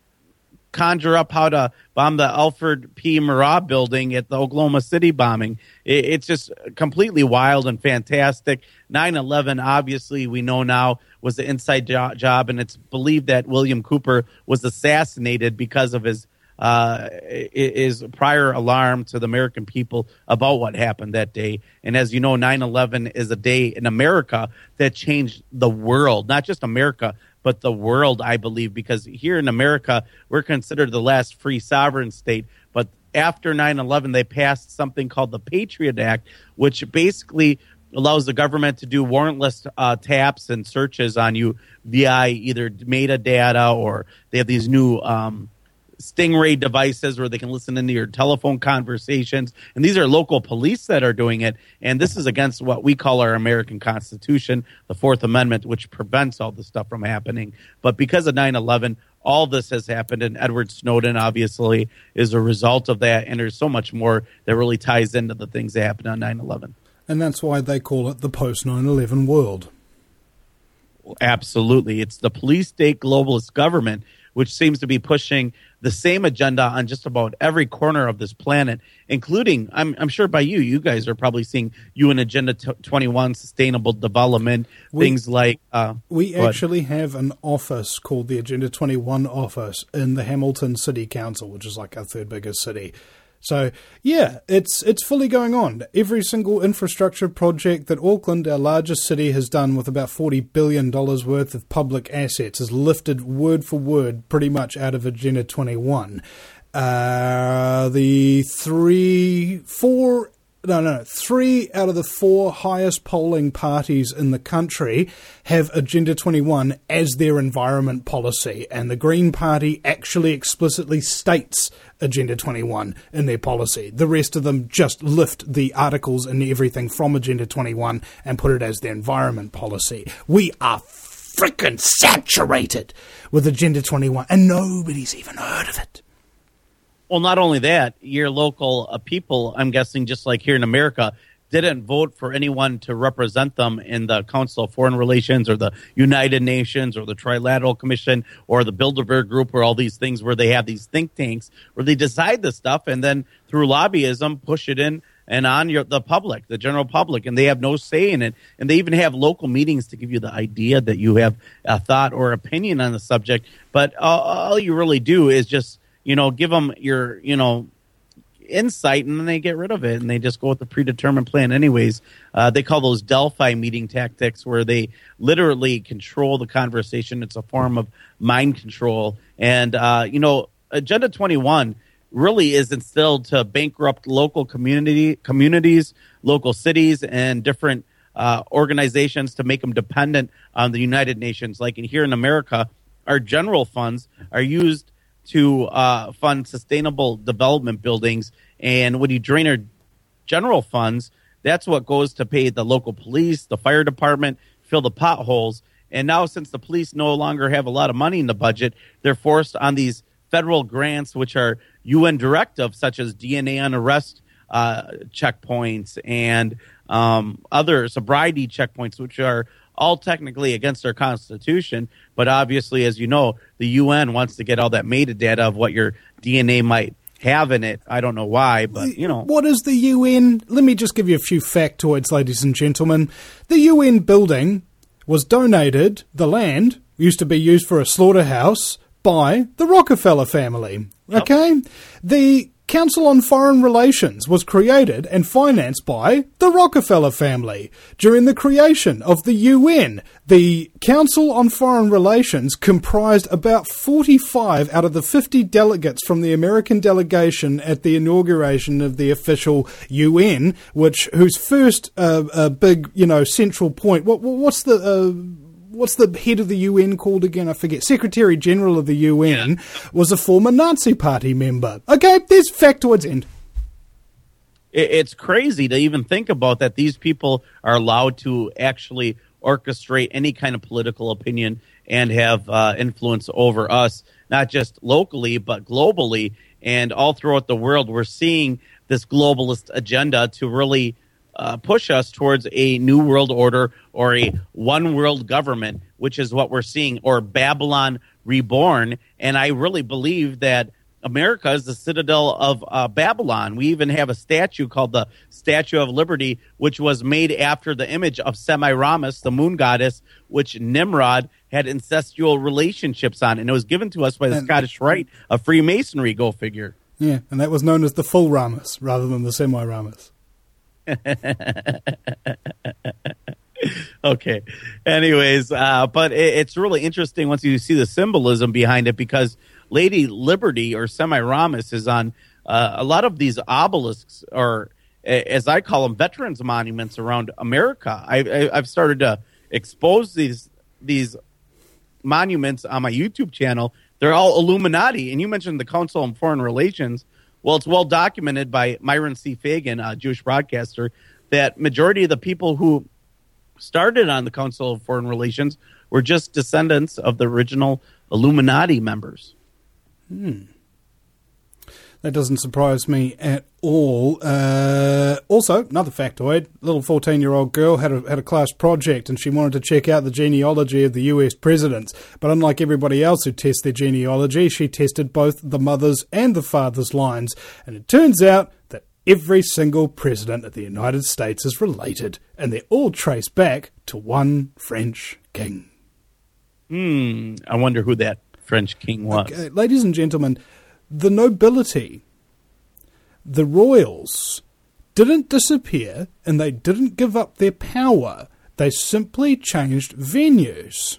B: conjure up how to bomb the Alfred P. Murrah building at the Oklahoma City bombing. It's just completely wild and fantastic. nine eleven, obviously, we know now, was the inside jo- job, and it's believed that William Cooper was assassinated because of his uh, his prior alarm to the American people about what happened that day. And as you know, nine eleven is a day in America that changed the world, not just America, but the world, I believe, because here in America, we're considered the last free sovereign state. But after nine eleven, they passed something called the Patriot Act, which basically allows the government to do warrantless uh, taps and searches on you via either metadata, or they have these new um, Stingray devices where they can listen into your telephone conversations. And these are local police that are doing it. And this is against what we call our American Constitution, the Fourth Amendment, which prevents all this stuff from happening. But because of nine eleven, all this has happened. And Edward Snowden, obviously, is a result of that. And there's so much more that really ties into the things that happened on nine eleven.
A: And that's why they call it the post nine eleven world.
B: Absolutely. It's the police state globalist government, which seems to be pushing the same agenda on just about every corner of this planet, including, I'm, I'm sure by you, you guys are probably seeing U N Agenda twenty-one, sustainable development, we, things like... Uh,
A: we actually have an office called the Agenda twenty-one office in the Hamilton City Council, which is like our third biggest city. So, yeah, it's it's fully going on. Every single infrastructure project that Auckland, our largest city, has done with about forty billion dollars worth of public assets is lifted word for word pretty much out of Agenda twenty-one. Uh, the three, four... No, no, three out of the four highest polling parties in the country have Agenda twenty-one as their environment policy, and the Green Party actually explicitly states Agenda twenty-one in their policy. The rest of them just lift the articles and everything from Agenda twenty-one and put it as their environment policy. We are frickin' saturated with Agenda twenty-one, and nobody's even heard of it.
B: Well, not only that, your local uh, people, I'm guessing just like here in America, didn't vote for anyone to represent them in the Council of Foreign Relations or the United Nations or the Trilateral Commission or the Bilderberg Group or all these things where they have these think tanks where they decide this stuff and then through lobbyism push it in and on your, the public, the general public, and they have no say in it. And they even have local meetings to give you the idea that you have a thought or opinion on the subject. But uh, all you really do is just you know, give them your, you know, insight, and then they get rid of it, and they just go with the predetermined plan anyways. Uh, they call those Delphi meeting tactics, where they literally control the conversation. It's a form of mind control. And, uh, you know, Agenda twenty-one really is instilled to bankrupt local community communities, local cities, and different uh, organizations to make them dependent on the United Nations. Like in, here in America, our general funds are used to uh, fund sustainable development buildings. And when you drain our general funds, that's what goes to pay the local police, the fire department, fill the potholes. And now since the police no longer have a lot of money in the budget, they're forced on these federal grants, which are U N directives, such as D N A on arrest uh, checkpoints and um, other sobriety checkpoints, which are all technically against our Constitution. But obviously, as you know, the U N wants to get all that metadata of what your D N A might have in it. I don't know why, but, you know.
A: What is the U N? Let me just give you a few factoids, ladies and gentlemen. The U N building was donated, the land used to be used for a slaughterhouse by the Rockefeller family. Okay? Yep. The Council on Foreign Relations was created and financed by the Rockefeller family. During the creation of the U N, the Council on Foreign Relations comprised about forty-five out of the fifty delegates from the American delegation at the inauguration of the official U N, which whose first uh, uh, big, you know, central point. What what's the uh, What's the head of the U N called again? I forget. Secretary General of the U N yeah. was a former Nazi Party member. Okay, there's factoids end.
B: It's crazy to even think about that these people are allowed to actually orchestrate any kind of political opinion and have uh, influence over us, not just locally, but globally. And all throughout the world, we're seeing this globalist agenda to really Uh, push us towards a new world order or a one world government, which is what we're seeing, or Babylon reborn. And I really believe that America is the citadel of uh, Babylon. We even have a statue called the Statue of Liberty, which was made after the image of Semiramis, the moon goddess, which Nimrod had incestual relationships on. And it was given to us by the and, Scottish Rite of Freemasonry, go figure.
A: Yeah, and that was known as the full Ramus rather than the semi-Ramus.
B: Okay. Anyways, uh, but it, it's really interesting once you see the symbolism behind it, because Lady Liberty or Semiramis is on uh, a lot of these obelisks, or as I call them, veterans monuments around America. I, I, I've started to expose these these monuments on my YouTube channel. They're all Illuminati, and you mentioned the Council on Foreign Relations. Well, it's well documented by Myron C. Fagan, a Jewish broadcaster, that majority of the people who started on the Council of Foreign Relations were just descendants of the original Illuminati members.
A: Hmm. That doesn't surprise me at all. Uh, also, another factoid, a little fourteen-year-old girl had a, had a class project and she wanted to check out the genealogy of the U S presidents. But unlike everybody else who tests their genealogy, she tested both the mother's and the father's lines. And it turns out that every single president of the United States is related, and they're all traced back to one French king.
B: Hmm, I wonder who that French king was.
A: Okay, ladies and gentlemen, the nobility, the royals, didn't disappear and they didn't give up their power. They simply changed venues.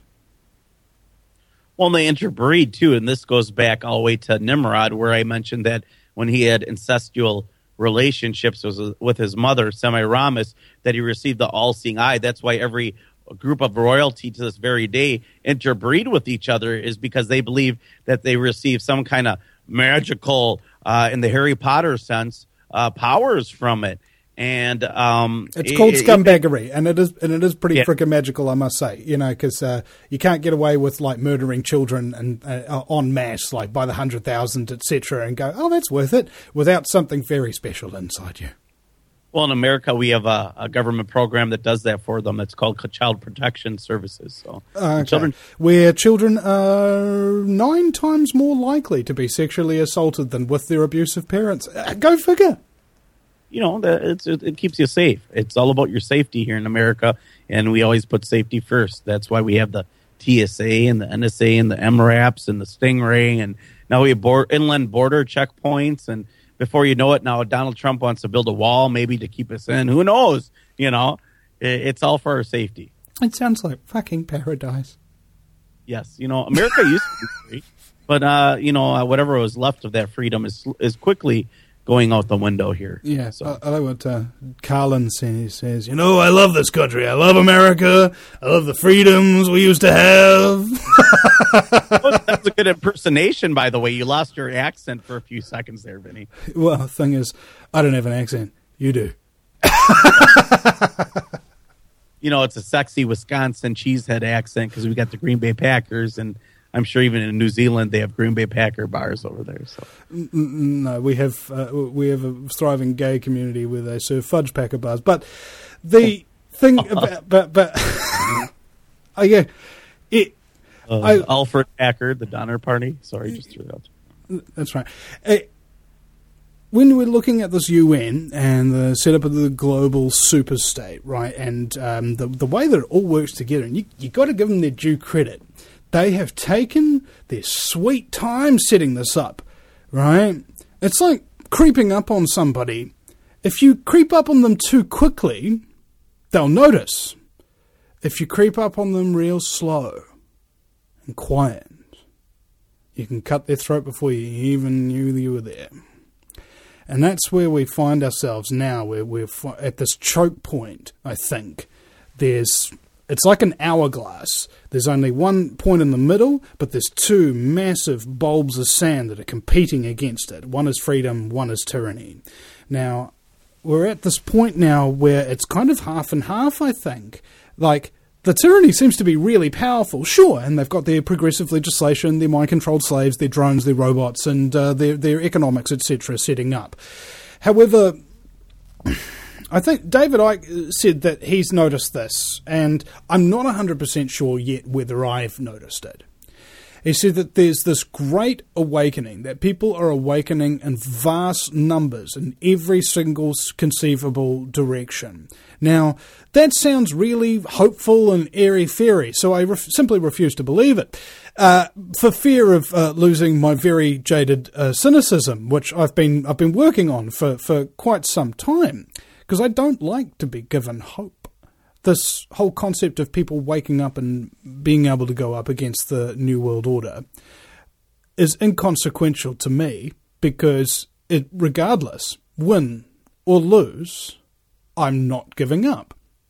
B: Well, they interbreed too, and this goes back all the way to Nimrod, where I mentioned that when he had incestual relationships with his mother, Semiramis, that he received the all-seeing eye. That's why every group of royalty to this very day interbreed with each other, is because they believe that they receive some kind of magical, uh, in the Harry Potter sense, uh, powers from it. And um,
A: it's called
B: it,
A: scumbaggery, and it is and it is pretty
B: yeah.
A: freaking magical, I must say. You know, because uh, you can't get away with like murdering children and uh, en masse, like by the hundred thousand, et cetera, and go, oh, that's worth it, without something very special inside you.
B: Well, in America, we have a, a government program that does that for them. It's called Child Protection Services. So,
A: okay.
B: children,
A: where children are nine times more likely to be sexually assaulted than with their abusive parents. Uh, go figure.
B: You know, it's, it, it keeps you safe. It's all about your safety here in America, and we always put safety first. That's why we have the T S A and the N S A and the M RAPs and the Stingray, and now we have board, inland border checkpoints, and before you know it, now Donald Trump wants to build a wall maybe to keep us in. Who knows? You know, it, it's all for our safety.
A: It sounds like fucking paradise.
B: Yes. You know, America used to be free, but, uh, you know, uh, whatever was left of that freedom is is quickly going out the window here.
A: Yeah,
B: so.
A: I, I like what uh, Carlin says. He says, you know, I love this country. I love America. I love the freedoms we used to have.
B: Well, that's a good impersonation, by the way. You lost your accent for a few seconds there, Vinny.
A: Well, the thing is, I don't have an accent. You do.
B: You know, it's a sexy Wisconsin cheesehead accent because we got the Green Bay Packers, and I'm sure even in New Zealand they have Green Bay Packer bars over there. So
A: no, we have uh, we have a thriving gay community where they serve fudge Packer bars. But the thing about but but oh yeah, it
B: uh,
A: I,
B: Alfred Packer, the Donner Party. Sorry, just threw it out.
A: That's right. It, When we're looking at this U N and the setup of the global superstate, right, and um, the the way that it all works together, and you you got to give them their due credit. They have taken their sweet time setting this up, right? It's like creeping up on somebody. If you creep up on them too quickly, they'll notice. If you creep up on them real slow and quiet, you can cut their throat before you even knew you were there. And that's where we find ourselves now, where we're at this choke point, I think. There's, it's like an hourglass. There's only one point in the middle, but there's two massive bulbs of sand that are competing against it. One is freedom, one is tyranny. Now, we're at this point now where it's kind of half and half, I think. Like, the tyranny seems to be really powerful, sure, and they've got their progressive legislation, their mind-controlled slaves, their drones, their robots, and uh, their, their economics, et cetera, setting up. However, I think David Icke said that he's noticed this, and I'm not one hundred percent sure yet whether I've noticed it. He said that there's this great awakening, that people are awakening in vast numbers in every single conceivable direction. Now, that sounds really hopeful and airy-fairy, so I ref- simply refuse to believe it, uh, for fear of uh, losing my very jaded uh, cynicism, which I've been I've been working on for, for quite some time, because I don't like to be given hope. This whole concept of people waking up and being able to go up against the New World Order is inconsequential to me, because it, regardless, win or lose, I'm not giving up.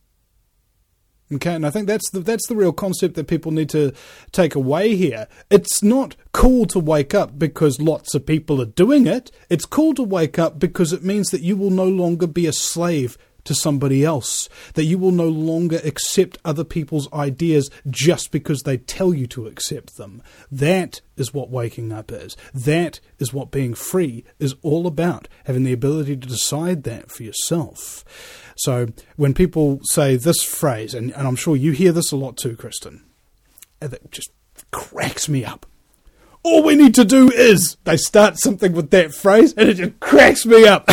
A: Okay, and I think that's the that's the real concept that people need to take away here. It's not cool to wake up because lots of people are doing it. It's cool to wake up because it means that you will no longer be a slave to somebody else, that you will no longer accept other people's ideas just because they tell you to accept them. That is what waking up is. That is what being free is all about, having the ability to decide that for yourself. So when people say this phrase, and, and I'm sure you hear this a lot too, Kristen, that just cracks me up. All we need to do is, they start something with that phrase and it just cracks me up.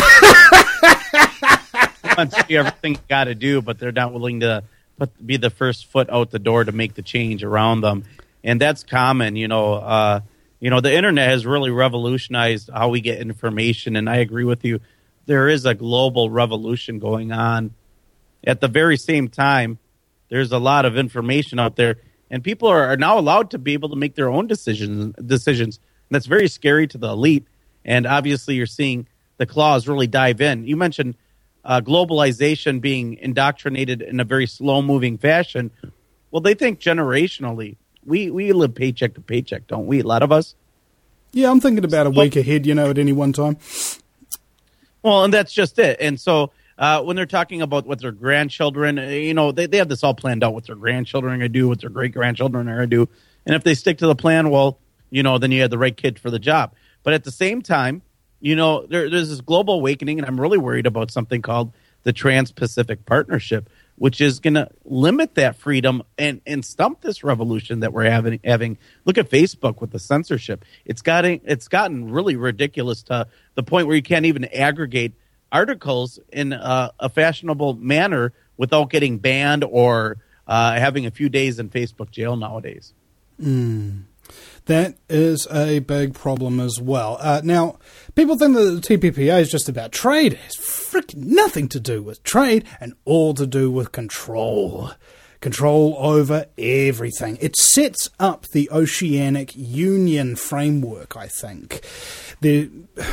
B: See everything you got to do, but they're not willing to put, be the first foot out the door to make the change around them, and that's common. You know, uh, you know, the internet has really revolutionized how we get information, and I agree with you. There is a global revolution going on. At the very same time, there's a lot of information out there, and people are, are now allowed to be able to make their own decisions. Decisions, and that's very scary to the elite. And obviously, you're seeing the claws really dive in. You mentioned Uh, globalization being indoctrinated in a very slow-moving fashion. Well, they think generationally. We we live paycheck to paycheck, don't we? A lot of us.
A: Yeah, I'm thinking about a week ahead, you know, at any one time.
B: Well, and that's just it. And so uh, when they're talking about what their grandchildren, you know, they, they have this all planned out, what their grandchildren are going to do, what their great-grandchildren are going to do. And if they stick to the plan, well, you know, then you have the right kid for the job. But at the same time, you know, there, there's this global awakening, and I'm really worried about something called the Trans-Pacific Partnership, which is going to limit that freedom and, and stump this revolution that we're having. Having look at Facebook with the censorship; it's gotten it's gotten really ridiculous to the point where you can't even aggregate articles in a, a fashionable manner without getting banned or uh, having a few days in Facebook jail nowadays.
A: Mm. That is a big problem as well. Uh, now, people think that the T P P A is just about trade. It has freaking nothing to do with trade and all to do with control. Control over everything. It sets up the Oceanic Union framework, I think. The,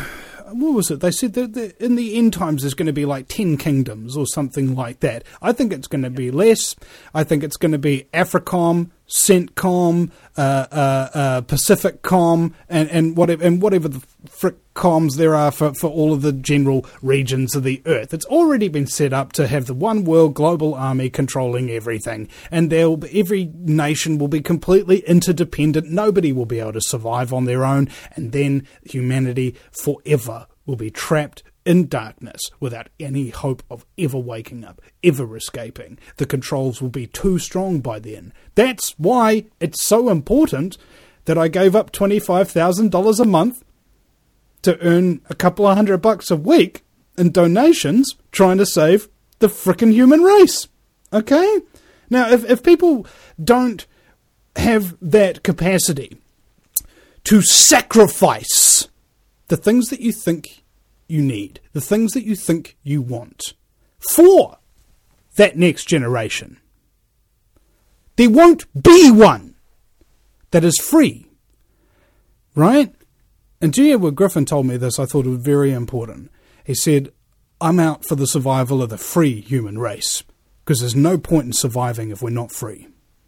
A: what was it? They said that the, in the end times there's going to be like ten kingdoms or something like that. I think it's going to be less. I think it's going to be AFRICOM, CENTCOM, uh, uh, uh, PacificCom, and, and whatever and whatever the frick coms there are for, for all of the general regions of the earth. It's already been set up to have the one world global army controlling everything, and there'll be, every nation will be completely interdependent. Nobody will be able to survive on their own, and then humanity forever will be trapped in darkness without any hope of ever waking up, ever escaping. The controls will be too strong by then. That's why it's so important that I gave up twenty-five thousand dollars a month to earn a couple of hundred bucks a week in donations trying to save the frickin' human race. Okay? Now, if, if people don't have that capacity to sacrifice the things that you think you need, the things that you think you want for that next generation, there won't be one that is free. Right? And G. Edward Griffin told me this. I thought it was very important. He said, I'm out for the survival of the free human race, because there's no point in surviving if we're not free.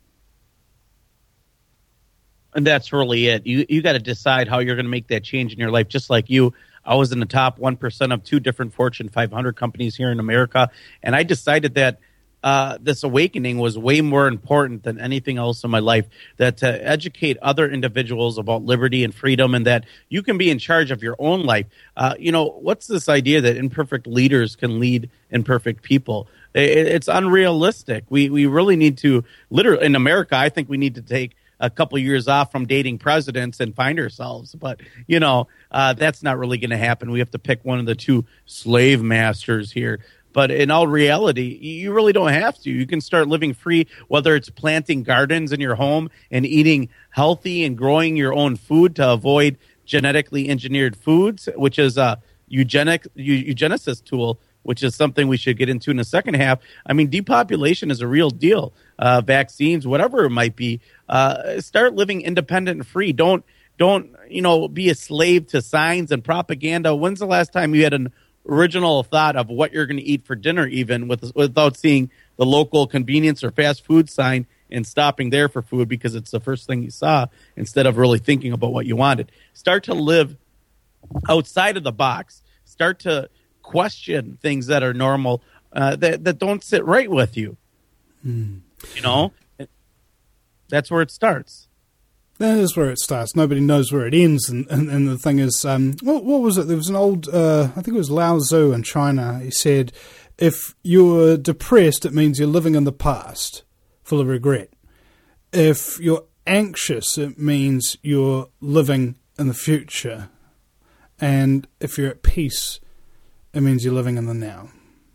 B: And that's really it. You you got to decide how you're going to make that change in your life. Just like you, I was in the top one percent of two different Fortune five hundred companies here in America, and I decided that Uh, this awakening was way more important than anything else in my life, that to educate other individuals about liberty and freedom, and that you can be in charge of your own life. Uh, you know, what's this idea that imperfect leaders can lead imperfect people? It, it's unrealistic. We we really need to, literally, in America, I think we need to take a couple of years off from dating presidents and find ourselves. But, you know, uh, that's not really going to happen. We have to pick one of the two slave masters here. But in all reality, you really don't have to. You can start living free, whether it's planting gardens in your home and eating healthy and growing your own food to avoid genetically engineered foods, which is a eugenic, eugenicist tool, which is something we should get into in the second half. I mean, depopulation is a real deal. Uh, vaccines, whatever it might be, uh, start living independent and free. Don't, don't, you know, be a slave to signs and propaganda. When's the last time you had an original thought of what you're going to eat for dinner, even with, without seeing the local convenience or fast food sign and stopping there for food because it's the first thing you saw, instead of really thinking about what you wanted? Start to live outside of the box. Start to question things that are normal, uh, that, that don't sit right with you. Mm. You know, that's where it starts.
A: That is where it starts. Nobody knows where it ends. And, and, and the thing is, um, what, what was it? There was an old, uh, I think it was Lao Tzu in China. He said, if you're depressed, it means you're living in the past, full of regret. If you're anxious, it means you're living in the future. And if you're at peace, it means you're living in the now.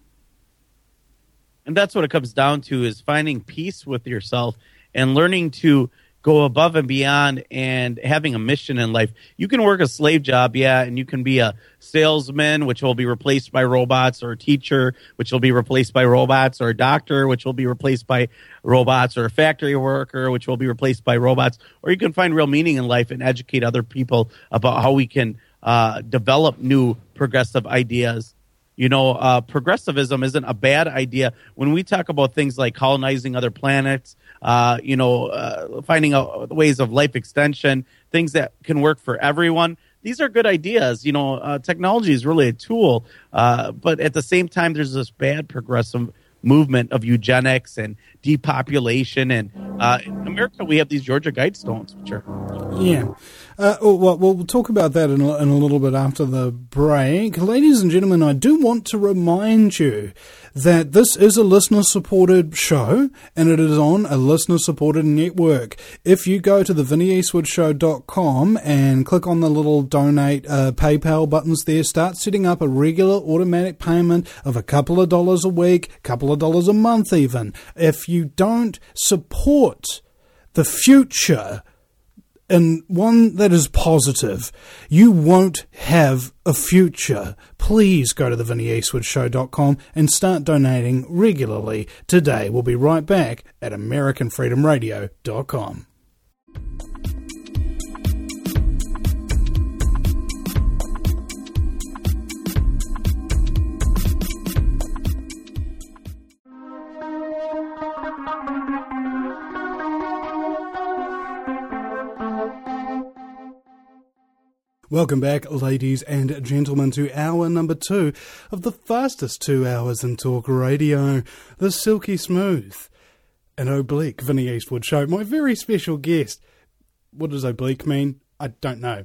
B: And that's what it comes down to, is finding peace with yourself and learning to go above and beyond and having a mission in life. You can work a slave job, yeah, and you can be a salesman, which will be replaced by robots, or a teacher, which will be replaced by robots, or a doctor, which will be replaced by robots, or a factory worker, which will be replaced by robots. Or you can find real meaning in life and educate other people about how we can uh, develop new progressive ideas. You know, uh, progressivism isn't a bad idea. When we talk about things like colonizing other planets, uh, you know, uh, finding out ways of life extension, things that can work for everyone, these are good ideas. You know, uh, technology is really a tool. Uh, but at the same time, there's this bad progressive movement of eugenics and depopulation. And uh, in America, we have these Georgia Guidestones, which are...
A: Yeah. Uh, well, we'll talk about that in a, in a little bit after the break. Ladies and gentlemen, I do want to remind you that this is a listener-supported show, and it is on a listener-supported network. If you go to the vinnie eastwood show dot com and click on the little donate uh, PayPal buttons there, start setting up a regular automatic payment of a couple of dollars a week, a couple of dollars a month even. If you don't support the future and one that is positive, you won't have a future. Please go to the vinnie eastwood show dot com and start donating regularly today. We'll be right back at american freedom radio dot com. Welcome back, ladies and gentlemen, to hour number two of the fastest two hours in talk radio, the Silky Smooth and Oblique Vinnie Eastwood Show. My very special guest. What does oblique mean? I don't know.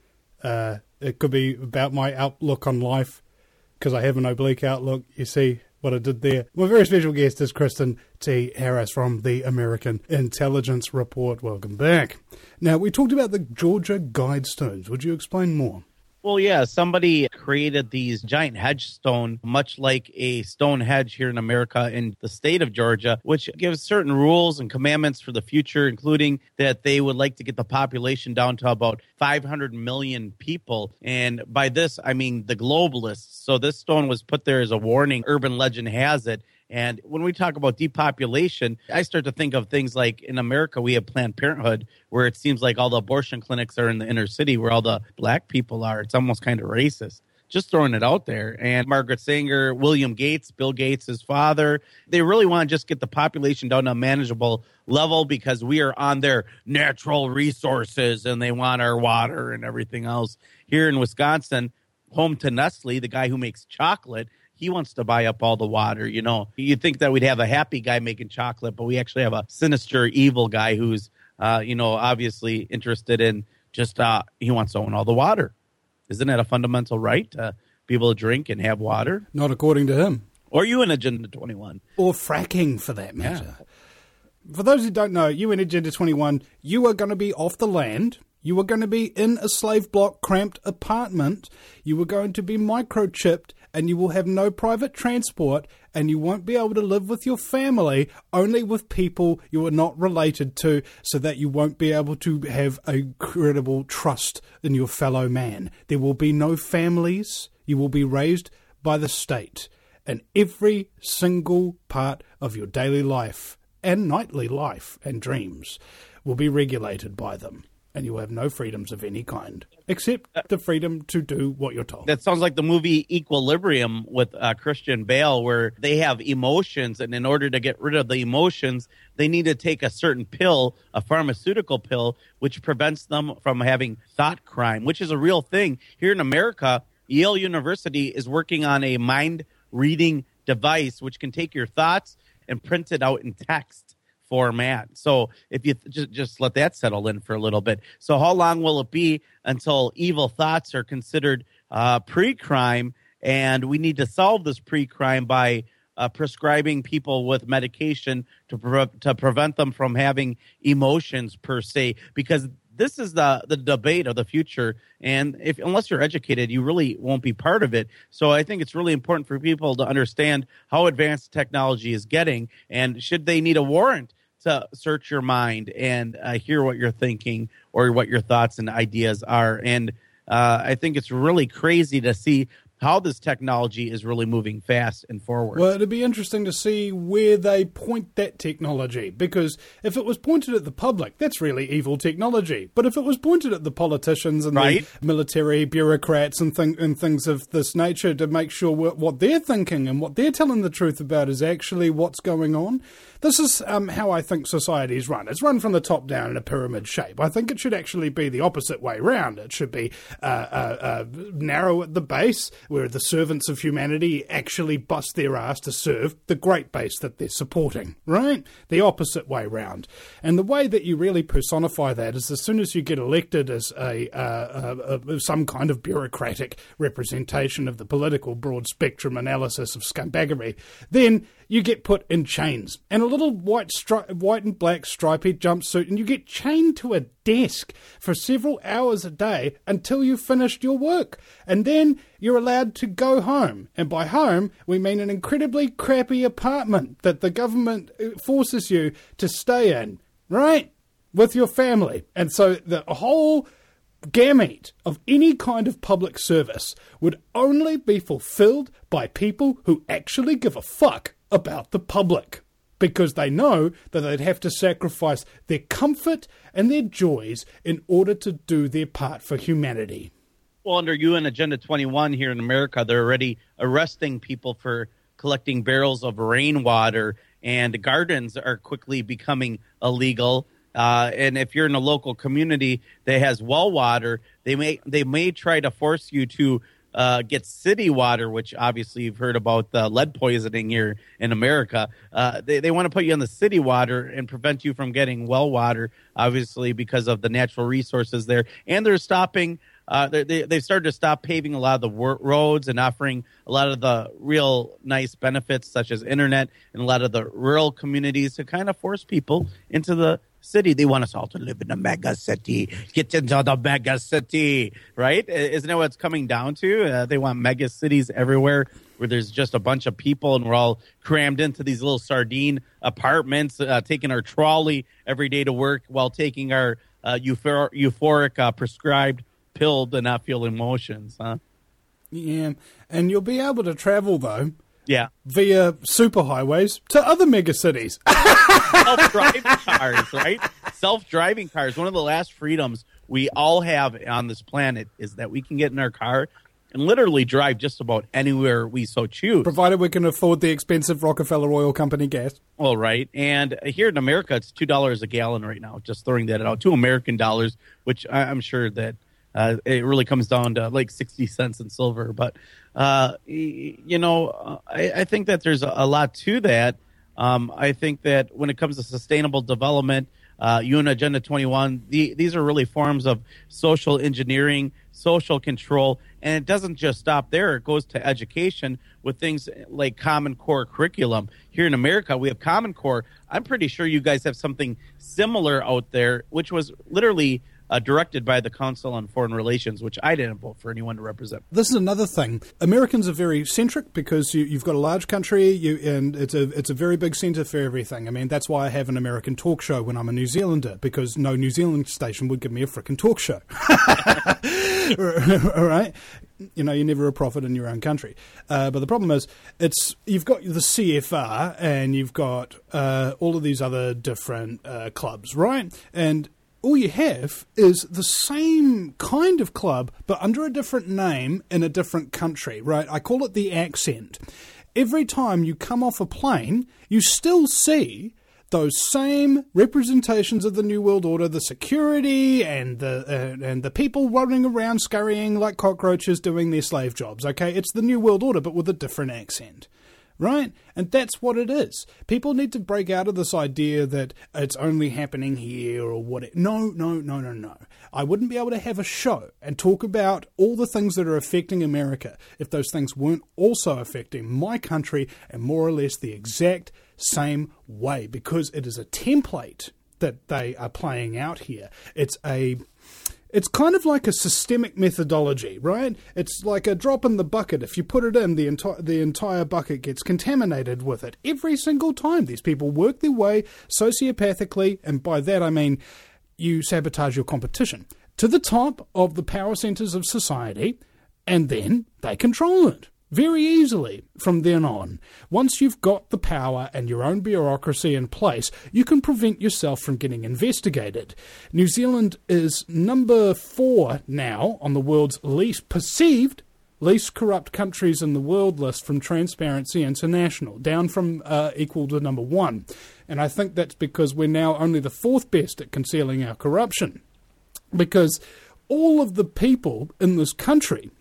A: Uh, it could be about my outlook on life, because I have an oblique outlook. You see what I did there. My very special guest is Kristen T. Harris from the American Intelligence Report. Welcome back. Now, we talked about the Georgia Guidestones. Would you explain more?
B: Well, yeah, somebody created these giant hedge stone, much like a stone hedge here in America in the state of Georgia, which gives certain rules and commandments for the future, including that they would like to get the population down to about five hundred million people. And by this, I mean the globalists. So this stone was put there as a warning. Urban legend has it. And when we talk about depopulation, I start to think of things like in America, we have Planned Parenthood, where it seems like all the abortion clinics are in the inner city where all the black people are. It's almost kind of racist. Just throwing it out there. And Margaret Sanger, William Gates, Bill Gates, his father, they really want to just get the population down to a manageable level because we are on their natural resources and they want our water and everything else. Here in Wisconsin, home to Nestle, the guy who makes chocolate, he wants to buy up all the water. You know, you'd think that we'd have a happy guy making chocolate, but we actually have a sinister, evil guy who's, uh, you know, obviously interested in just, uh, he wants to own all the water. Isn't that a fundamental right to be able to drink and have water?
A: Not according to him.
B: Or you in Agenda twenty-one.
A: Or fracking, for that matter. Yeah. For those who don't know, you in Agenda twenty-one, you are going to be off the land. You are going to be in a slave block cramped apartment. You are going to be microchipped, and you will have no private transport, and you won't be able to live with your family, only with people you are not related to, so that you won't be able to have a credible trust in your fellow man. There will be no families. You will be raised by the state, and every single part of your daily life and nightly life and dreams will be regulated by them. And you will have no freedoms of any kind, except the freedom to do what you're told.
B: That sounds like the movie Equilibrium with uh, Christian Bale, where they have emotions, and in order to get rid of the emotions, they need to take a certain pill, a pharmaceutical pill, which prevents them from having thought crime, which is a real thing. Here in America, Yale University is working on a mind-reading device which can take your thoughts and print it out in text format. So if you th- just just let that settle in for a little bit. So how long will it be until evil thoughts are considered uh, pre-crime, and we need to solve this pre-crime by uh, prescribing people with medication to pre- to prevent them from having emotions per se, because this is the, the debate of the future, and if unless you're educated, you really won't be part of it. So I think it's really important for people to understand how advanced technology is getting, and should they need a warrant to search your mind and uh, hear what you're thinking or what your thoughts and ideas are. And uh, I think it's really crazy to see how this technology is really moving fast and forward.
A: Well, it'd be interesting to see where they point that technology, because if it was pointed at the public, that's really evil technology. But if it was pointed at the politicians and right? the military bureaucrats and, th- and things of this nature to make sure what they're thinking and what they're telling the truth about is actually what's going on, this is um, how I think society is run. It's run from the top down in a pyramid shape. I think it should actually be the opposite way round. It should be uh, uh, uh, narrow at the base, where the servants of humanity actually bust their ass to serve the great base that they're supporting, right? The opposite way round. And the way that you really personify that is as soon as you get elected as a, uh, a, a some kind of bureaucratic representation of the political broad spectrum analysis of scumbaggery, then you get put in chains and a little white stri- white and black striped jumpsuit, and you get chained to a desk for several hours a day until you've finished your work. And then you're allowed to go home. And by home, we mean an incredibly crappy apartment that the government forces you to stay in, right? With your family. And so the whole gamut of any kind of public service would only be fulfilled by people who actually give a fuck about the public, because they know that they'd have to sacrifice their comfort and their joys in order to do their part for humanity.
B: Well, under U N Agenda twenty-one here in America, they're already arresting people for collecting barrels of rainwater, and gardens are quickly becoming illegal. Uh, and if you're in a local community that has well water, they may they may try to force you to uh, get city water, which obviously you've heard about the lead poisoning here in America. Uh, they they want to put you on the city water and prevent you from getting well water, obviously because of the natural resources there. And they're stopping. Uh, they they've started to stop paving a lot of the wor- roads and offering a lot of the real nice benefits such as internet in a lot of the rural communities to kind of force people into the city. They want us all to live in a mega city. Get into the mega city, right? Isn't that what it's coming down to? Uh, they want mega cities everywhere where there's just a bunch of people and we're all crammed into these little sardine apartments, uh, taking our trolley every day to work while taking our uh, euphor- euphoric uh, prescribed pill to not feel emotions, huh?
A: Yeah, and you'll be able to travel, though,
B: yeah,
A: via superhighways to other megacities.
B: Self-driving cars, right? Self-driving cars. One of the last freedoms we all have on this planet is that we can get in our car and literally drive just about anywhere we so choose.
A: Provided we can afford the expensive Rockefeller Oil Company gas.
B: All right. And here in America, it's two dollars a gallon right now, just throwing that out. Two American dollars, which I'm sure that uh, it really comes down to like sixty cents in silver. But, uh, you know, I, I think that there's a lot to that. Um, I think that when it comes to sustainable development, uh, U N Agenda twenty-one, the, these are really forms of social engineering, social control, and it doesn't just stop there. It goes to education with things like Common Core curriculum. Here in America, we have Common Core. I'm pretty sure you guys have something similar out there, which was literally Uh, directed by the Council on Foreign Relations, which I didn't vote for anyone to represent.
A: This is another thing. Americans are very centric because you, you've got a large country, you, and it's a it's a very big centre for everything. I mean, that's why I have an American talk show when I'm a New Zealander, because no New Zealand station would give me a frickin' talk show. All right? You know, you're never a prophet in your own country. Uh, but the problem is, it's you've got the C F R and you've got uh, all of these other different uh, clubs, right? And all you have is the same kind of club, but under a different name in a different country, right? I call it the accent. Every time you come off a plane, you still see those same representations of the New World Order, the security and the uh, and the people running around scurrying like cockroaches doing their slave jobs, okay? It's the New World Order, but with a different accent. Right? And that's what it is. People need to break out of this idea that it's only happening here or what. No, no, no, no, no. I wouldn't be able to have a show and talk about all the things that are affecting America if those things weren't also affecting my country in more or less the exact same way, because it is a template that they are playing out here. It's a... It's kind of like a systemic methodology, right? It's like a drop in the bucket. If you put it in, the entire the entire bucket gets contaminated with it. Every single time these people work their way sociopathically, and by that I mean you sabotage your competition, to the top of the power centers of society, and then they control it. Very easily from then on. Once you've got the power and your own bureaucracy in place, you can prevent yourself from getting investigated. New Zealand is number four now on the world's least perceived, least corrupt countries in the world list from Transparency International, down from uh, equal to number one. And I think that's because we're now only the fourth best at concealing our corruption. Because all of the people in this country,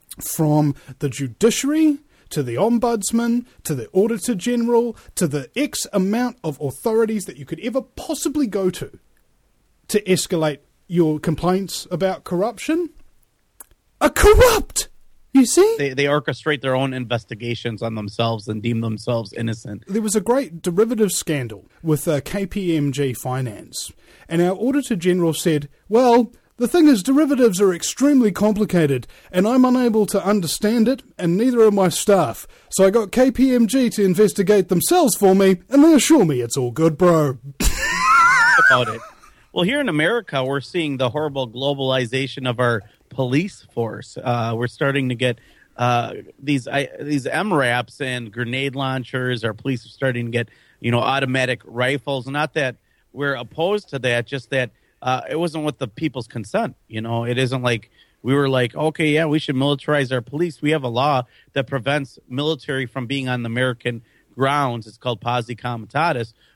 A: from the judiciary to the ombudsman to the auditor general to the X amount of authorities that you could ever possibly go to to escalate your complaints about corruption, are corrupt. You see?
B: They, they orchestrate their own investigations on themselves and deem themselves innocent.
A: There was a great derivative scandal with uh, K P M G Finance, and our auditor general said, well, the thing is, derivatives are extremely complicated, and I'm unable to understand it, and neither are my staff. So I got K P M G to investigate themselves for me, and they assure me it's all good, bro.
B: About it. Well, here in America, we're seeing the horrible globalization of our police force. Uh, we're starting to get uh, these I, these M RAPs and grenade launchers. Our police are starting to get, you know, automatic rifles. Not that we're opposed to that, just that Uh, it wasn't with the people's consent. You know, it isn't like we were like, okay, yeah, we should militarize our police. We have a law that prevents military from being on the American grounds. It's called posse comitatus,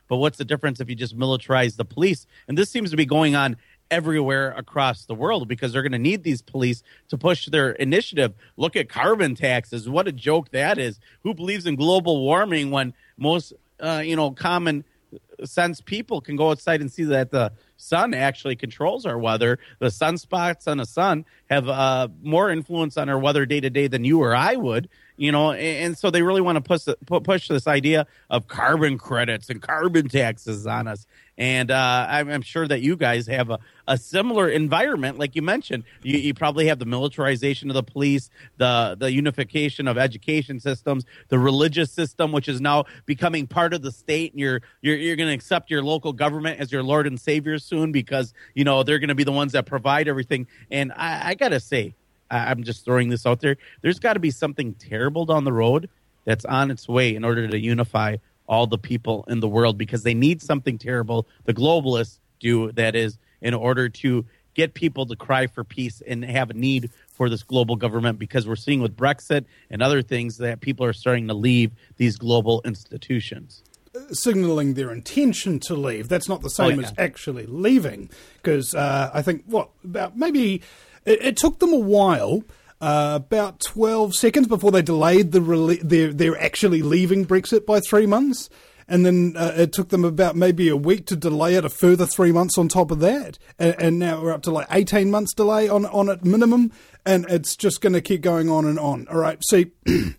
B: But what's the difference if you just militarize the police? And this seems to be going on everywhere across the world because they're going to need these police to push their initiative. Look at carbon taxes. What a joke that is. Who believes in global warming when most, uh, you know, common sense people can go outside and see that the sun actually controls our weather. The sunspots on the sun have uh, more influence on our weather day to day than you or I would. You know, and, and so they really want to push, push this idea of carbon credits and carbon taxes on us. And uh, I'm, I'm sure that you guys have a, a similar environment, like you mentioned. You, you probably have the militarization of the police, the the unification of education systems, the religious system, which is now becoming part of the state. And you're you're you're going to accept your local government as your Lord and Savior soon because you know they're going to be the ones that provide everything. And I, I gotta say, I, I'm just throwing this out there. There's got to be something terrible down the road that's on its way in order to unify all the people in the world because they need something terrible, the globalists do, that is, in order to get people to cry for peace and have a need for this global government because we're seeing with Brexit and other things that people are starting to leave these global institutions.
A: Signaling their intention to leave. That's not the same oh, yeah. as actually leaving because uh, I think, what, about maybe it, it took them a while Uh, about twelve seconds before they delayed the rele- their, their actually leaving Brexit by three months. And then uh, it took them about maybe a week to delay it a further three months on top of that. And, and now we're up to like eighteen months delay on, on it minimum. And it's just going to keep going on and on. All right. See,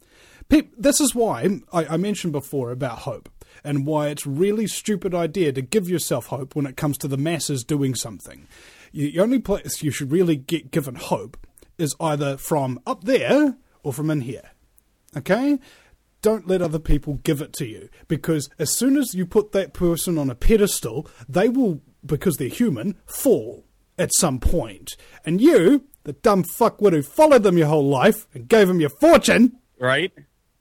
A: Pip, this is why I, I mentioned before about hope and why it's a really stupid idea to give yourself hope when it comes to the masses doing something. You, the only place you should really get given hope is either from up there or from in here, okay? Don't let other people give it to you because as soon as you put that person on a pedestal, they will, because they're human, fall at some point. And you, the dumb fuckwit who followed them your whole life and gave them your fortune,
B: right,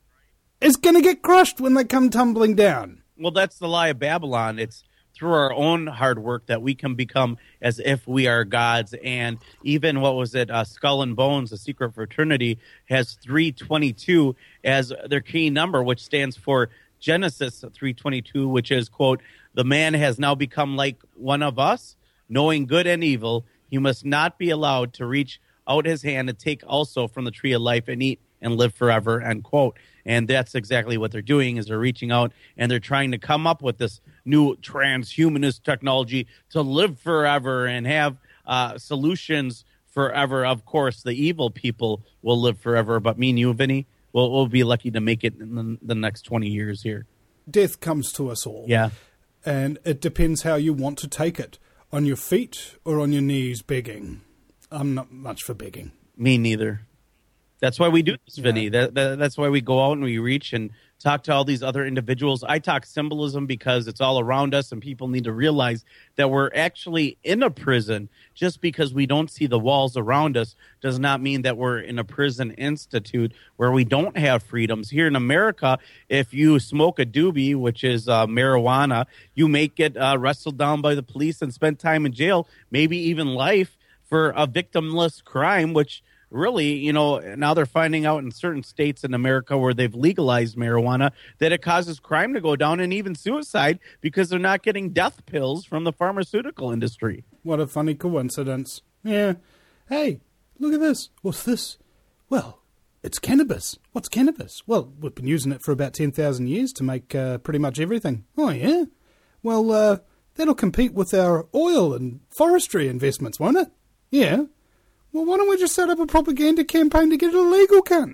A: is going to get crushed when they come tumbling down.
B: Well, that's the lie of Babylon. It's through our own hard work that we can become as if we are gods. And even, what was it, uh, Skull and Bones, the secret fraternity, has three twenty-two as their key number, which stands for Genesis three twenty-two, which is, quote, the man has now become like one of us, knowing good and evil. He must not be allowed to reach out his hand and take also from the tree of life and eat and live forever, end quote. And that's exactly what they're doing, is they're reaching out and they're trying to come up with this new transhumanist technology to live forever and have uh, solutions forever. Of course, the evil people will live forever, but me and you, Vinny, we'll, we'll be lucky to make it in the, the next twenty years here.
A: Death comes to us all.
B: Yeah.
A: And it depends how you want to take it. On your feet or on your knees begging? I'm not much for begging.
B: Me neither. That's why we do this, Vinny. Yeah. That, that, that's why we go out and we reach and talk to all these other individuals. I talk symbolism because it's all around us, and people need to realize that we're actually in a prison. Just because we don't see the walls around us does not mean that we're in a prison institute where we don't have freedoms. Here in America, if you smoke a doobie, which is uh, marijuana, you may get uh, wrestled down by the police and spend time in jail, maybe even life, for a victimless crime, which really, you know, now they're finding out in certain states in America where they've legalized marijuana that it causes crime to go down and even suicide because they're not getting death pills from the pharmaceutical industry.
A: What a funny coincidence. Yeah. Hey, look at this. What's this? Well, it's cannabis. What's cannabis? Well, we've been using it for about ten thousand years to make uh, pretty much everything. Oh, yeah? Well, uh, that'll compete with our oil and forestry investments, won't it? Yeah. Well, why don't we just set up a propaganda campaign to get it illegal, cunt?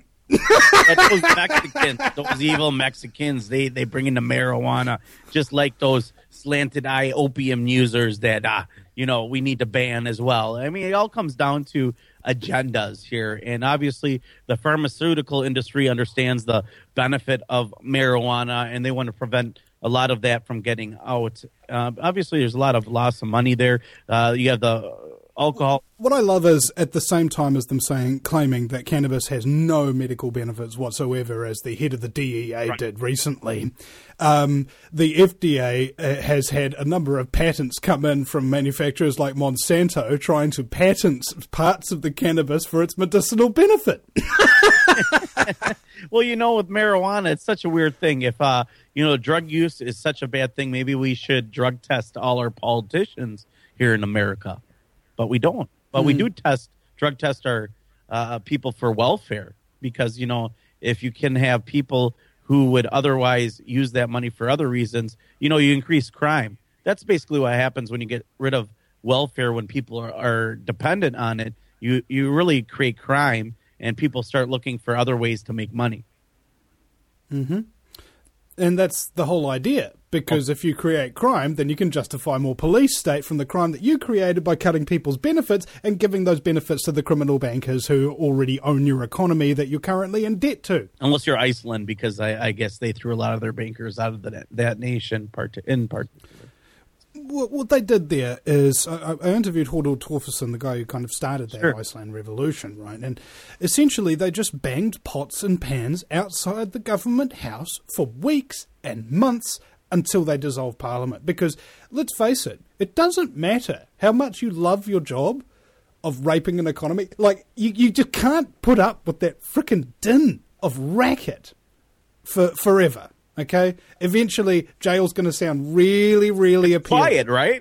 B: Those Mexicans, those evil Mexicans, they, they bring in the marijuana, just like those slanted eye opium users that, uh, you know, we need to ban as well. I mean, it all comes down to agendas here. And obviously, the pharmaceutical industry understands the benefit of marijuana, and they want to prevent a lot of that from getting out. Uh, obviously, there's a lot of loss of money there. Uh, you have the alcohol.
A: What I love is, at the same time as them saying, claiming that cannabis has no medical benefits whatsoever, as the head of the D E A right. did recently, um, the F D A has had a number of patents come in from manufacturers like Monsanto trying to patent parts of the cannabis for its medicinal benefit.
B: Well, you know, with marijuana, it's such a weird thing. If, uh, you know, drug use is such a bad thing, maybe we should drug test all our politicians here in America. But we don't. But mm. we do test, drug test our uh, people for welfare. Because, you know, if you can have people who would otherwise use that money for other reasons, you know, you increase crime. That's basically what happens when you get rid of welfare, when people are, are dependent on it. You, you really create crime, and people start looking for other ways to make money.
A: Mm-hmm. And that's the whole idea, because oh. if you create crime, then you can justify more police state from the crime that you created by cutting people's benefits and giving those benefits to the criminal bankers who already own your economy that you're currently in debt to.
B: Unless you're Iceland, because I, I guess they threw a lot of their bankers out of the, that nation part, in particular.
A: What, what they did there is, I, I interviewed Hodor Torfason, the guy who kind of started that
B: sure.
A: Iceland revolution, right? And essentially they just banged pots and pans outside the government house for weeks and months until they dissolved Parliament. Because, let's face it, it doesn't matter how much you love your job of raping an economy. Like, you, you just can't put up with that frickin' din of racket for forever. Okay? Eventually, jail's going to sound really, really appealing.
B: Quiet, right?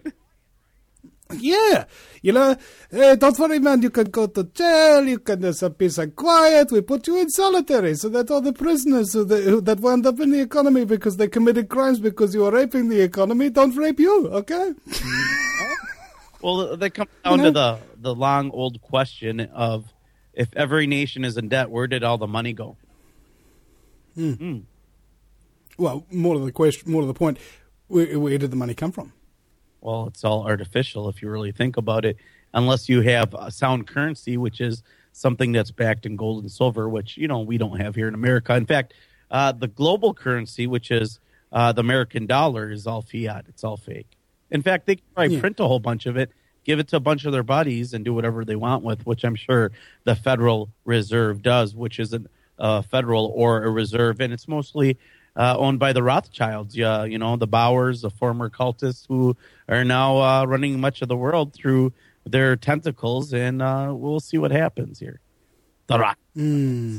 A: Yeah. You know, hey, don't worry, man. You can go to jail. You can have some peace and quiet. We put you in solitary so that all the prisoners who, the, who that wound up in the economy because they committed crimes because you were raping the economy don't rape you, okay?
B: Well, they come down you know? to the, the long, old question of if every nation is in debt, where did all the money go?
A: Hmm. Mm. Well, more to the question, more to the point, where, where did the money come from?
B: Well, it's all artificial if you really think about it, unless you have a sound currency, which is something that's backed in gold and silver, which, you know, we don't have here in America. In fact, uh, the global currency, which is uh, the American dollar, is all fiat. It's all fake. In fact, they can probably yeah. print a whole bunch of it, give it to a bunch of their buddies, and do whatever they want with, which I'm sure the Federal Reserve does, which isn't a federal or a reserve, and it's mostly Uh, owned by the Rothschilds, uh, you know, the Bowers, the former cultists who are now uh, running much of the world through their tentacles, and uh, we'll see what happens here. The Rock.
A: Mm.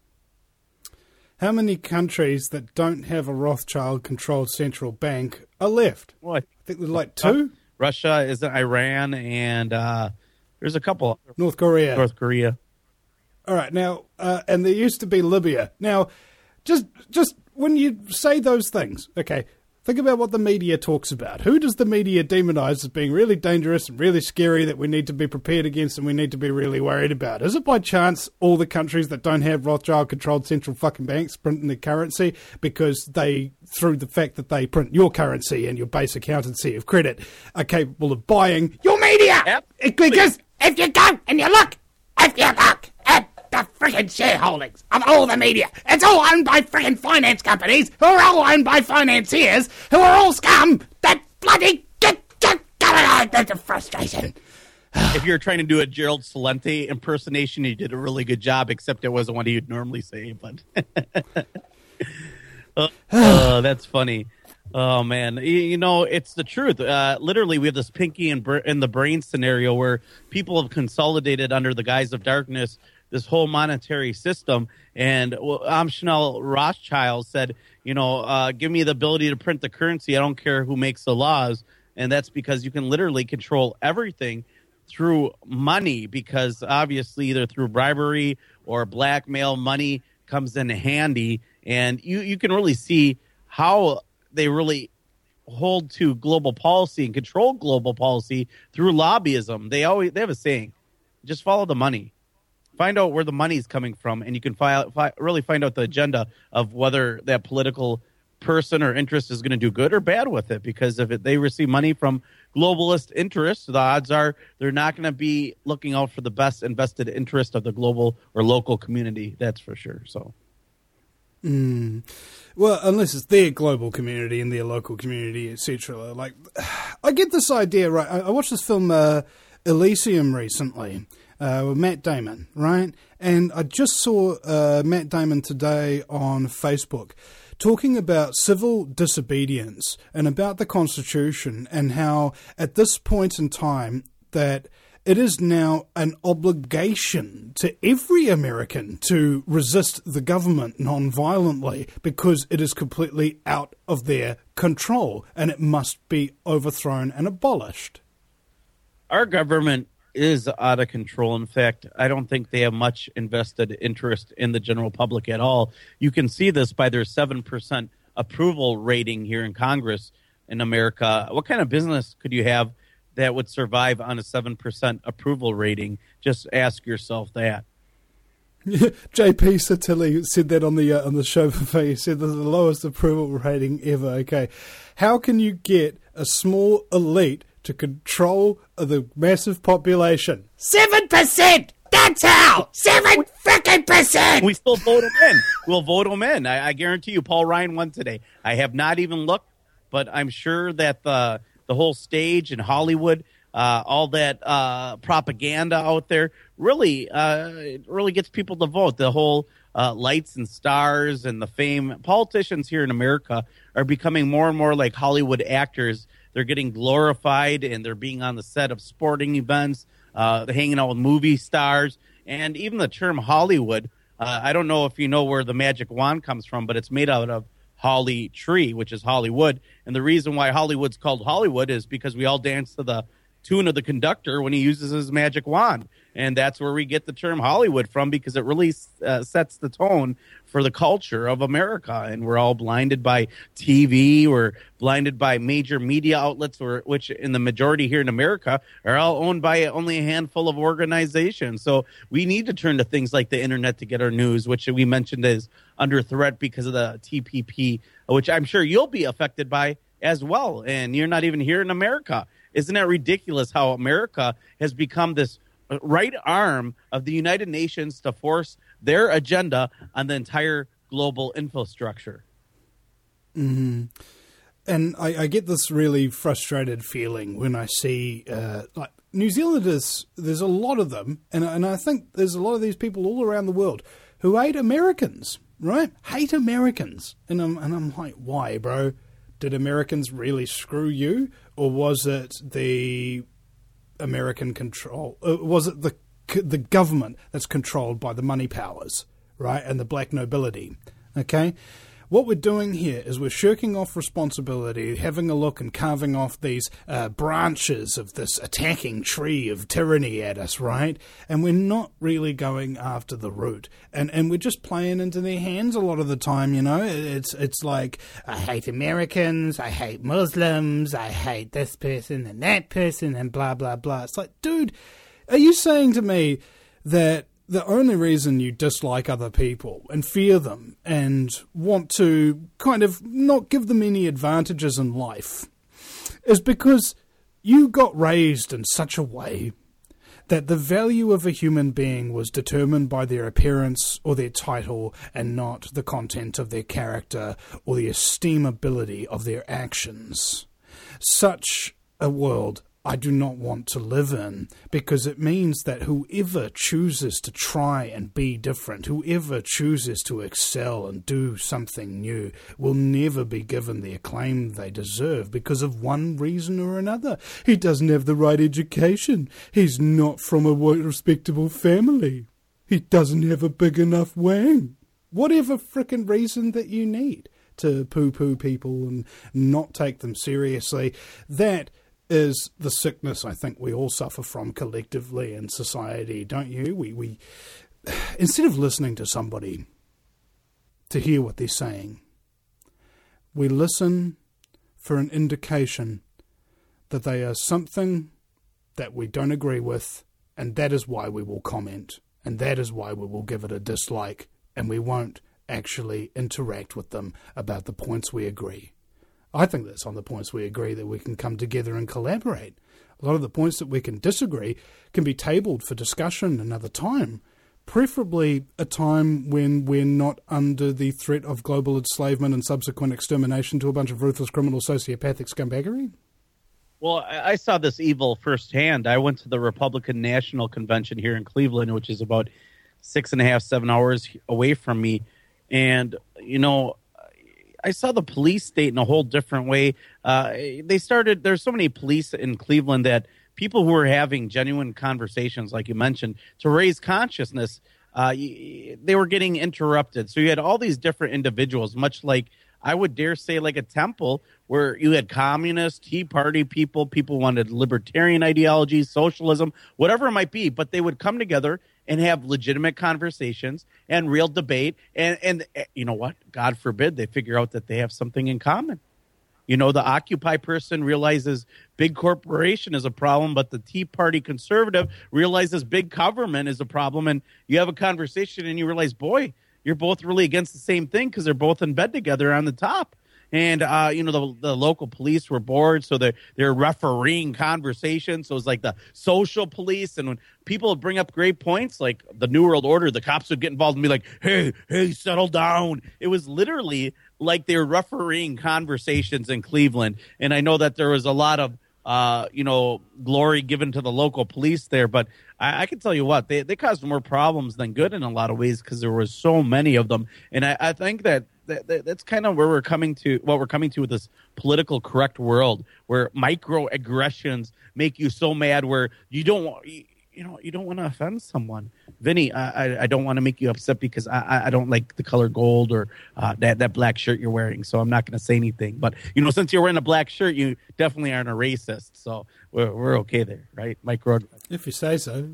A: How many countries that don't have a Rothschild-controlled central bank are left?
B: Well, I
A: think there's like two.
B: Uh, Russia, is Iran, and uh, there's a couple.
A: North Korea.
B: North Korea.
A: All right, now, uh, and there used to be Libya. Now, just just... when you say those things, okay, think about what the media talks about. Who does the media demonize as being really dangerous and really scary that we need to be prepared against and we need to be really worried about? Is it by chance all the countries that don't have Rothschild-controlled central fucking banks printing their currency because they, through the fact that they print your currency and your base accountancy of credit, are capable of buying your media?
B: Yep.
A: Because if you go and you look, if you look at the freaking shareholdings of all the media, it's all owned by freaking finance companies who are all owned by financiers who are all scum that bloody get, get, get, get, get frustration.
B: If you're trying to do a Gerald Celente impersonation, you did a really good job, except it wasn't what you'd normally say. But oh, oh, that's funny. Oh, man. You, you know, it's the truth. Uh, literally, we have this pinky in, br- in the brain scenario where people have consolidated under the guise of darkness this whole monetary system. And well, Amschnell Rothschild said, you know, uh, give me the ability to print the currency. I don't care who makes the laws. And that's because you can literally control everything through money, because obviously either through bribery or blackmail, money comes in handy. And you, you can really see how they really hold to global policy and control global policy through lobbyism. They always they have a saying, just follow the money. Find out where the money's coming from, and you can fi- fi- really find out the agenda of whether that political person or interest is going to do good or bad with it. Because if it, they receive money from globalist interests, the odds are they're not going to be looking out for the best invested interest of the global or local community. That's for sure. So,
A: mm. Well, unless it's their global community and their local community, et cetera. Like, I get this idea, right? I, I watched this film uh, Elysium recently. Uh, with Matt Damon, right? And I just saw uh, Matt Damon today on Facebook talking about civil disobedience and about the Constitution and how at this point in time that it is now an obligation to every American to resist the government non-violently because it is completely out of their control and it must be overthrown and abolished.
B: Our government is out of control. In fact, I don't think they have much invested interest in the general public at all. You can see this by their seven percent approval rating here in Congress in America. What kind of business could you have that would survive on a seven percent approval rating? Just ask yourself that.
A: J P Satilli said that on the uh, on the show before. He said this is the lowest approval rating ever. Okay, how can you get a small elite to control the massive population?
C: Seven percent. That's how. Seven frickin' percent.
B: We still vote them in. We'll vote them in. I, I guarantee you, Paul Ryan won today. I have not even looked, but I'm sure that the the whole stage in Hollywood, uh, all that uh, propaganda out there, really, uh, it really gets people to vote. The whole uh, lights and stars and the fame. Politicians here in America are becoming more and more like Hollywood actors. They're getting glorified, and they're being on the set of sporting events. Uh, they're hanging out with movie stars. And even the term Hollywood, uh, I don't know if you know where the magic wand comes from, but it's made out of holly tree, which is Hollywood. And the reason why Hollywood's called Hollywood is because we all dance to the tune of the conductor when he uses his magic wand. And that's where we get the term Hollywood from, because it really uh, sets the tone for the culture of America. And we're all blinded by T V. We're blinded by major media outlets, or, which in the majority here in America are all owned by only a handful of organizations. So we need to turn to things like the internet to get our news, which we mentioned is under threat because of the T P P, which I'm sure you'll be affected by as well. And you're not even here in America. Isn't it ridiculous how America has become this right arm of the United Nations to force their agenda on the entire global infrastructure?
A: Mm-hmm. And I, I get this really frustrated feeling when I see, uh, like, New Zealanders, there's a lot of them, and, and I think there's a lot of these people all around the world who hate Americans, right? Hate Americans. And I'm, and I'm like, why, bro? Did Americans really screw you? Or was it the American control? Uh, was it the the government that's controlled by the money powers, right, and the black nobility? Okay, what we're doing here is we're shirking off responsibility, having a look and carving off these uh, branches of this attacking tree of tyranny at us, right? And we're not really going after the root, and and we're just playing into their hands a lot of the time. You know, it's it's like, I hate Americans, I hate Muslims, I hate this person and that person, and blah blah blah. It's like, dude, are you saying to me that the only reason you dislike other people and fear them and want to kind of not give them any advantages in life is because you got raised in such a way that the value of a human being was determined by their appearance or their title and not the content of their character or the esteemability of their actions? Such a world I do not want to live in, because it means that whoever chooses to try and be different, whoever chooses to excel and do something new, will never be given the acclaim they deserve because of one reason or another. He doesn't have the right education. He's not from a respectable family. He doesn't have a big enough wang. Whatever frickin' reason that you need to poo-poo people and not take them seriously, that is the sickness I think we all suffer from collectively in society, don't you? We, we instead of listening to somebody to hear what they're saying, we listen for an indication that they are something that we don't agree with, and that is why we will comment, and that is why we will give it a dislike, and we won't actually interact with them about the points we agree. I think that's on the points we agree that we can come together and collaborate. A lot of the points that we can disagree can be tabled for discussion another time, preferably a time when we're not under the threat of global enslavement and subsequent extermination to a bunch of ruthless criminal sociopathic scumbaggery.
B: Well, I saw this evil firsthand. I went to the Republican National Convention here in Cleveland, which is about six and a half, seven hours away from me. And, you know, I saw the police state in a whole different way. Uh, they started, there's so many police in Cleveland that people who were having genuine conversations, like you mentioned, to raise consciousness, uh, they were getting interrupted. So you had all these different individuals, much like, I would dare say, like a temple, where you had communist, Tea Party people, people wanted libertarian ideologies, socialism, whatever it might be, but they would come together and have legitimate conversations and real debate. And, and you know what? God forbid they figure out that they have something in common. You know, the Occupy person realizes big corporation is a problem, but the Tea Party conservative realizes big government is a problem. And you have a conversation and you realize, boy, you're both really against the same thing because they're both in bed together on the top. And, uh, you know, the, the local police were bored, so they're, they're refereeing conversations. So it's like the social police. And when people would bring up great points, like the New World Order, the cops would get involved and be like, hey, hey, settle down. It was literally like they were refereeing conversations in Cleveland. And I know that there was a lot of, uh, you know, glory given to the local police there. But I, I can tell you what, they, they caused more problems than good in a lot of ways because there were so many of them. And I, I think that That, that, that's kind of where we're coming to, what we're coming to with this political correct world, where microaggressions make you so mad, where you don't want, you, you know, you don't want to offend someone. Vinny, I, I, I don't want to make you upset because I, I don't like the color gold or uh, that that black shirt you're wearing, so I'm not going to say anything. But you know, since you're wearing a black shirt, you definitely aren't a racist, so we're we're okay there, right? Micro.
A: If you say so.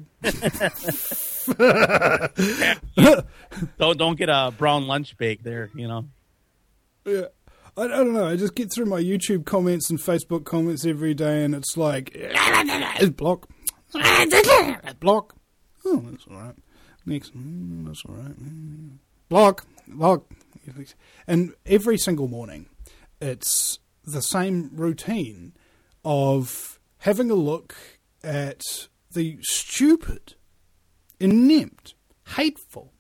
B: don't don't get a brown lunch bag there, you know.
A: Yeah, I, I don't know. I just get through my YouTube comments and Facebook comments every day, and it's like block, block. Oh, that's all right. Next, mm, that's all right. Block, block, and every single morning, it's the same routine of having a look at the stupid, inept, hateful,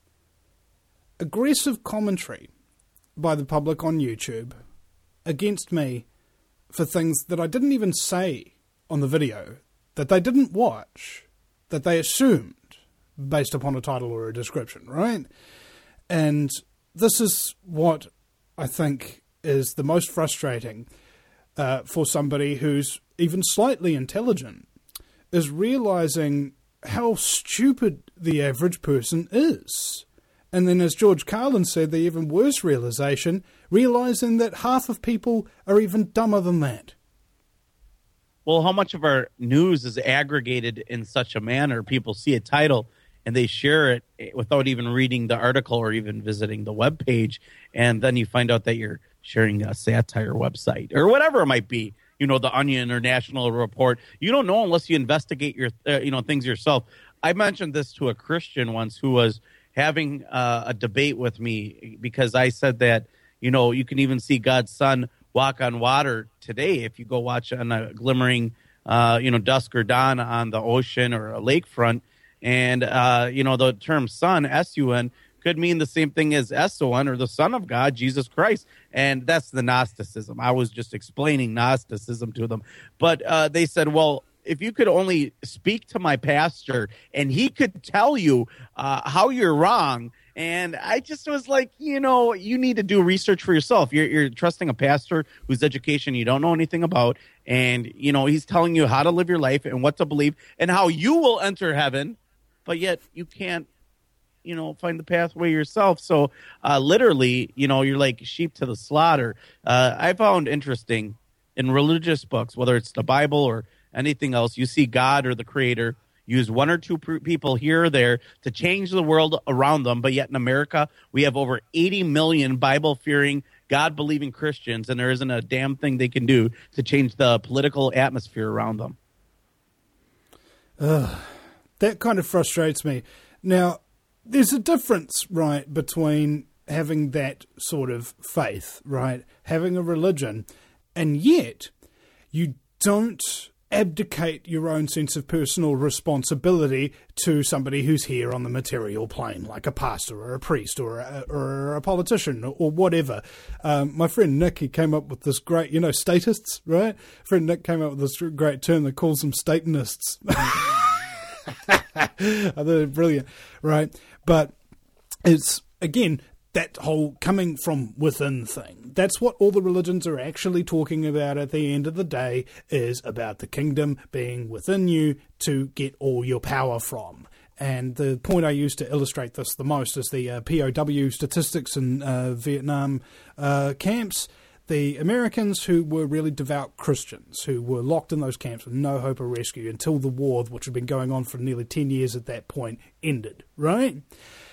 A: aggressive commentary by the public on YouTube against me for things that I didn't even say on the video, that they didn't watch, that they assumed based upon a title or a description, right? And this is what I think is the most frustrating uh, for somebody who's even slightly intelligent, is realizing how stupid the average person is. And then, as George Carlin said, the even worse realization, realizing that half of people are even dumber than that.
B: Well, how much of our news is aggregated in such a manner? People see a title and they share it without even reading the article or even visiting the webpage. And then you find out that you're sharing a satire website or whatever it might be. You know, the Onion or National Report. You don't know unless you investigate your, uh, you know, things yourself. I mentioned this to a Christian once who was having uh, a debate with me because I said that, you know, you can even see God's Son walk on water today if you go watch on a glimmering, uh, you know, dusk or dawn on the ocean or a lakefront. And, uh, you know, the term son, S U N, could mean the same thing as S O N or the Son of God, Jesus Christ. And that's the Gnosticism. I was just explaining Gnosticism to them. But uh, they said, well, if you could only speak to my pastor and he could tell you uh, how you're wrong. And I just was like, you know, you need to do research for yourself. You're, you're trusting a pastor whose education you don't know anything about. And, you know, he's telling you how to live your life and what to believe and how you will enter heaven. But yet you can't, you know, find the pathway yourself. So uh, literally, you know, you're like sheep to the slaughter. Uh, I found interesting in religious books, whether it's the Bible or anything else, you see God or the Creator use one or two pr- people here or there to change the world around them. But yet in America, we have over eighty million Bible-fearing, God-believing Christians, and there isn't a damn thing they can do to change the political atmosphere around them.
A: Uh, that kind of frustrates me. Now, there's a difference, right, between having that sort of faith, right, having a religion, and yet you don't abdicate your own sense of personal responsibility to somebody who's here on the material plane, like a pastor or a priest or a, or a politician or whatever. Um, my friend Nick, he came up with this great, you know, statists, right? Friend Nick came up with this great term that calls them Statonists. I thought it was brilliant, right? But it's, again, that whole coming from within thing. That's what all the religions are actually talking about at the end of the day, is about the kingdom being within you to get all your power from. And the point I use to illustrate this the most is the uh, P O W statistics in uh, Vietnam uh, camps. The Americans who were really devout Christians, who were locked in those camps with no hope of rescue until the war, which had been going on for nearly ten years at that point, ended, right?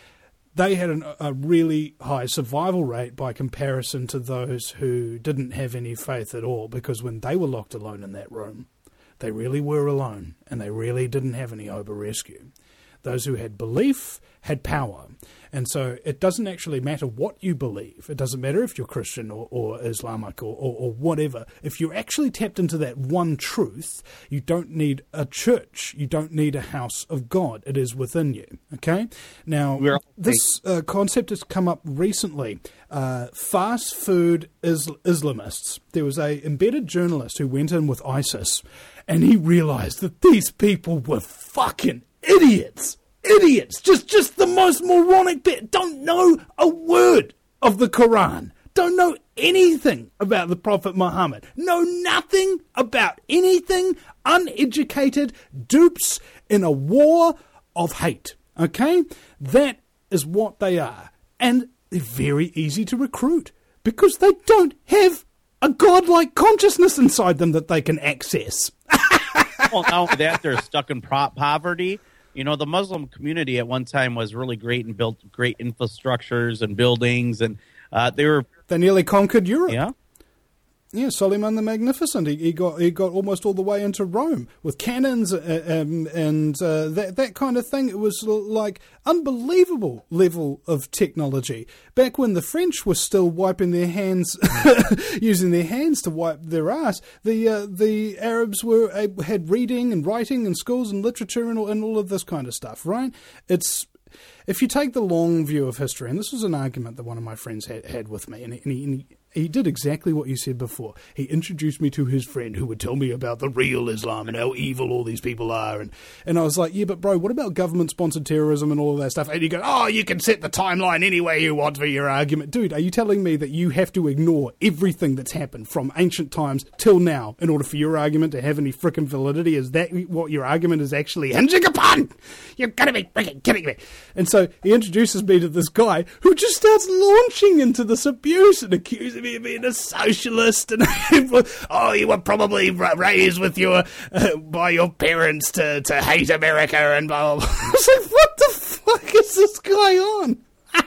A: They had an, a really high survival rate by comparison to those who didn't have any faith at all, because when they were locked alone in that room, they really were alone, and they really didn't have any hope of rescue. Those who had belief had power. And so it doesn't actually matter what you believe. It doesn't matter if you're Christian or, or Islamic or, or, or whatever. If you're actually tapped into that one truth, you don't need a church. You don't need a house of God. It is within you. Okay? Now, this uh, concept has come up recently. Uh, fast food is- Islamists. There was a embedded journalist who went in with ISIS, and he realized that these people were fucking idiots. Idiots. Just just the most moronic bit. Don't know a word of the Quran. Don't know anything about the Prophet Muhammad. Know nothing about anything. Uneducated dupes in a war of hate. Okay? That is what they are. And they're very easy to recruit because they don't have a godlike consciousness inside them that they can access.
B: Well, not only that, they're stuck in pro- poverty. You know, the Muslim community at one time was really great and built great infrastructures and buildings, and uh, they were...
A: They nearly conquered Europe.
B: Yeah.
A: Yeah, Suleiman the Magnificent. He, he got he got almost all the way into Rome with cannons uh, um, and uh, that that kind of thing. It was like unbelievable level of technology. Back when the French were still wiping their hands, using their hands to wipe their ass, the uh, the Arabs were uh, had reading and writing and schools and literature and all, and all of this kind of stuff. Right? It's if you take the long view of history, and this was an argument that one of my friends had, had with me, and he, and he, and he He did exactly what you said before. He introduced me to his friend who would tell me about the real Islam and how evil all these people are. And, and I was like, yeah, but bro, what about government-sponsored terrorism and all of that stuff? And he goes, oh, you can set the timeline any way you want for your argument. Dude, are you telling me that you have to ignore everything that's happened from ancient times till now in order for your argument to have any frickin' validity? Is that what your argument is actually hinging upon? You've got to be frickin' kidding me. And so he introduces me to this guy who just starts launching into this abuse and accusing me of being a socialist, and oh, you were probably raised with your uh, by your parents to, to hate America and blah, blah, blah. I was like, what the fuck is this guy on?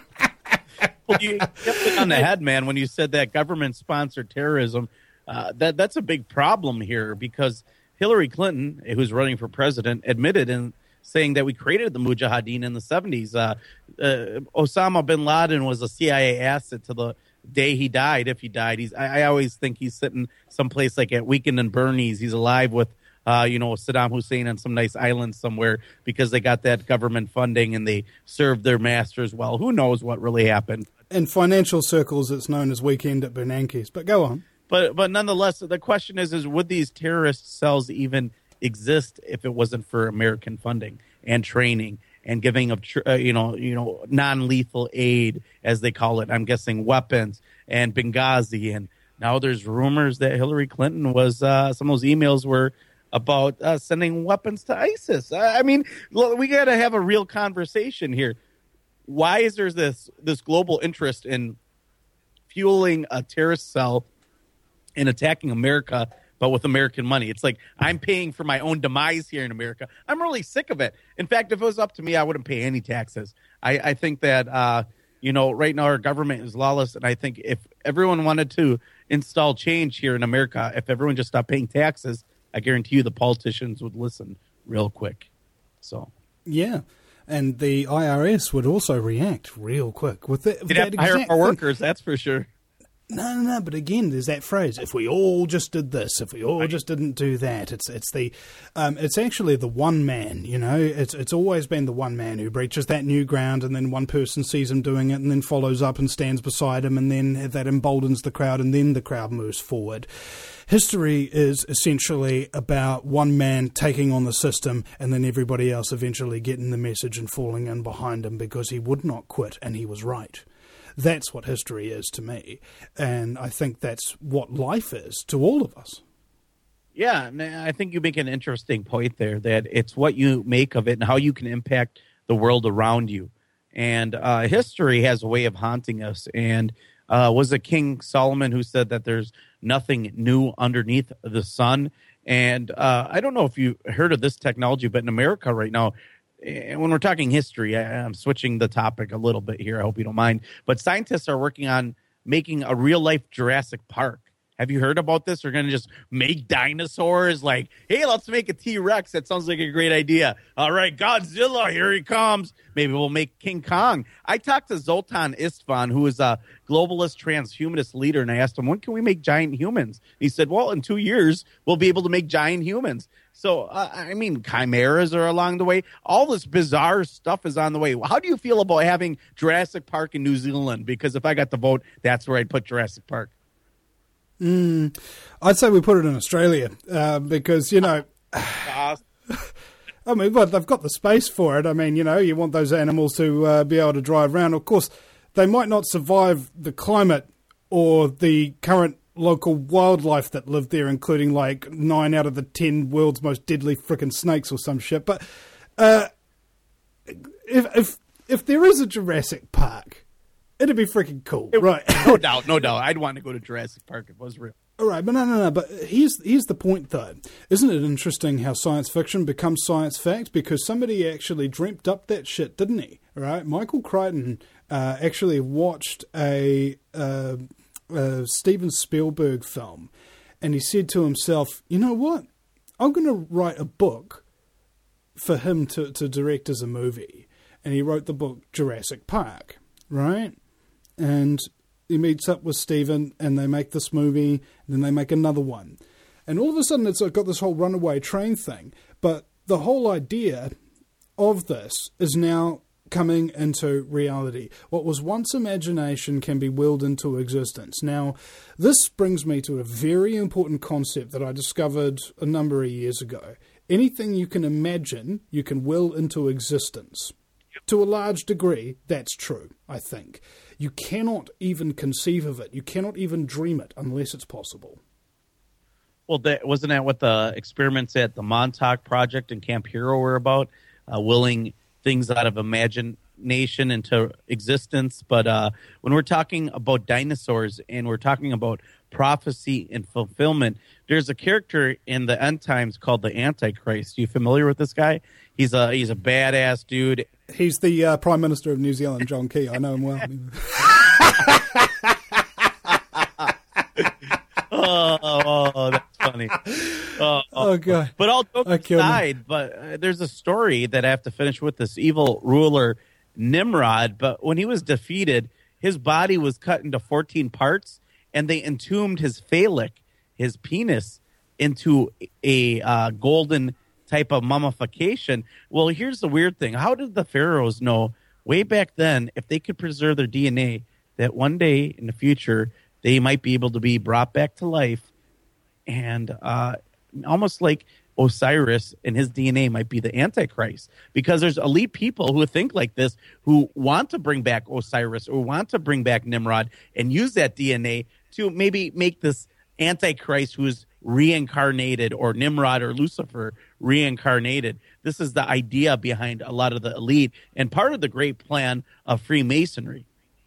B: Well, you hit it on the head, man, when you said that government-sponsored terrorism. Uh, that that's a big problem here because Hillary Clinton, who's running for president, admitted in saying that we created the Mujahideen in the seventies. Uh, uh, Osama bin Laden was a C I A asset to the day he died, if he died. He's I, I always think he's sitting someplace like at Weekend and Bernie's. He's alive with, uh, you know, Saddam Hussein on some nice island somewhere because they got that government funding and they served their masters well. Who knows what really happened?
A: In financial circles, it's known as Weekend at Bernanke's. But go on.
B: But but nonetheless, the question is, is would these terrorist cells even exist if it wasn't for American funding and training and giving of uh, you know you know non-lethal aid, as they call it? I'm guessing weapons and Benghazi, and now there's rumors that Hillary Clinton was uh, some of those emails were about uh, sending weapons to ISIS. I mean, we got to have a real conversation here. Why is there this this global interest in fueling a terrorist cell and attacking America, but with American money? It's like I'm paying for my own demise here in America. I'm really sick of it. In fact, if it was up to me, I wouldn't pay any taxes. I, I think that, uh, you know, right now our government is lawless, and I think if everyone wanted to install change here in America, if everyone just stopped paying taxes, I guarantee you the politicians would listen real quick. So
A: yeah. And the I R S would also react real quick with that.
B: They'd have to hire more workers, that's for sure.
A: No, no, no. But again, there's that phrase: "If we all just did this, if we all
B: right.
A: just didn't do that." It's it's the, um, it's actually the one man. You know, it's it's always been the one man who breaches that new ground, and then one person sees him doing it, and then follows up and stands beside him, and then that emboldens the crowd, and then the crowd moves forward. History is essentially about one man taking on the system, and then everybody else eventually getting the message and falling in behind him because he would not quit, and he was right. That's what history is to me. And I think that's what life is to all of us.
B: Yeah, and I think you make an interesting point there, that it's what you make of it and how you can impact the world around you. And uh, history has a way of haunting us. And uh, was it King Solomon who said that there's nothing new underneath the sun? And uh, I don't know if you heard of this technology, but in America right now, when we're talking history, I'm switching the topic a little bit here. I hope you don't mind. But scientists are working on making a real-life Jurassic Park. Have you heard about this? We're going to just make dinosaurs. Like, hey, let's make a T-Rex. That sounds like a great idea. All right, Godzilla, here he comes. Maybe we'll make King Kong. I talked to Zoltan Istvan, who is a globalist transhumanist leader, and I asked him, when can we make giant humans? He said, well, in two years, we'll be able to make giant humans. So, uh, I mean, chimeras are along the way. All this bizarre stuff is on the way. How do you feel about having Jurassic Park in New Zealand? Because if I got the vote, that's where I'd put Jurassic Park.
A: Mm, I'd say we put it in Australia uh, because, you know, I mean, but they've got the space for it. I mean, you know, you want those animals to uh, be able to drive around. Of course, they might not survive the climate or the current local wildlife that live there, including like nine out of the ten world's most deadly frickin' snakes or some shit. But uh, if if if there is a Jurassic Park, it'd be freaking cool,
B: it,
A: right?
B: No doubt, no doubt. I'd want to go to Jurassic Park if it was real.
A: All right, but no, no, no. But here's here's the point, though. Isn't it interesting how science fiction becomes science fact? Because somebody actually dreamt up that shit, didn't he? All right, Michael Crichton uh, actually watched a, uh, a Steven Spielberg film, and he said to himself, "You know what? I'm going to write a book for him to, to direct as a movie." And he wrote the book Jurassic Park, right? And he meets up with Steven, and they make this movie, and then they make another one. And all of a sudden, it's got this whole runaway train thing. But the whole idea of this is now coming into reality. What was once imagination can be willed into existence. Now, this brings me to a very important concept that I discovered a number of years ago. Anything you can imagine, you can will into existence. To a large degree, that's true, I think. You cannot even conceive of it. You cannot even dream it unless it's possible.
B: Well, that, wasn't that what the experiments at the Montauk Project and Camp Hero were about? Uh, willing things out of imagination into existence. But uh, when we're talking about dinosaurs and we're talking about prophecy and fulfillment, there's a character in the end times called the Antichrist. Are you familiar with this guy? He's a he's a badass dude.
A: He's the uh, Prime Minister of New Zealand, John Key. I know him well.
B: oh, oh, that's funny. Oh,
A: oh God.
B: But all jokes
A: Okay,
B: aside, but uh, there's a story that I have to finish with this evil ruler, Nimrod. But when he was defeated, his body was cut into fourteen parts, and they entombed his phallic, his penis, into a uh, golden type of mummification. Well, here's the weird thing. How did the pharaohs know way back then, if they could preserve their D N A, that one day in the future they might be able to be brought back to life, and uh, almost like Osiris and his D N A might be the Antichrist, because there's elite people who think like this, who want to bring back Osiris or want to bring back Nimrod and use that D N A to maybe make this Antichrist who's reincarnated, or Nimrod or Lucifer reincarnated. This is the idea behind a lot of the elite and part of the great plan of Freemasonry.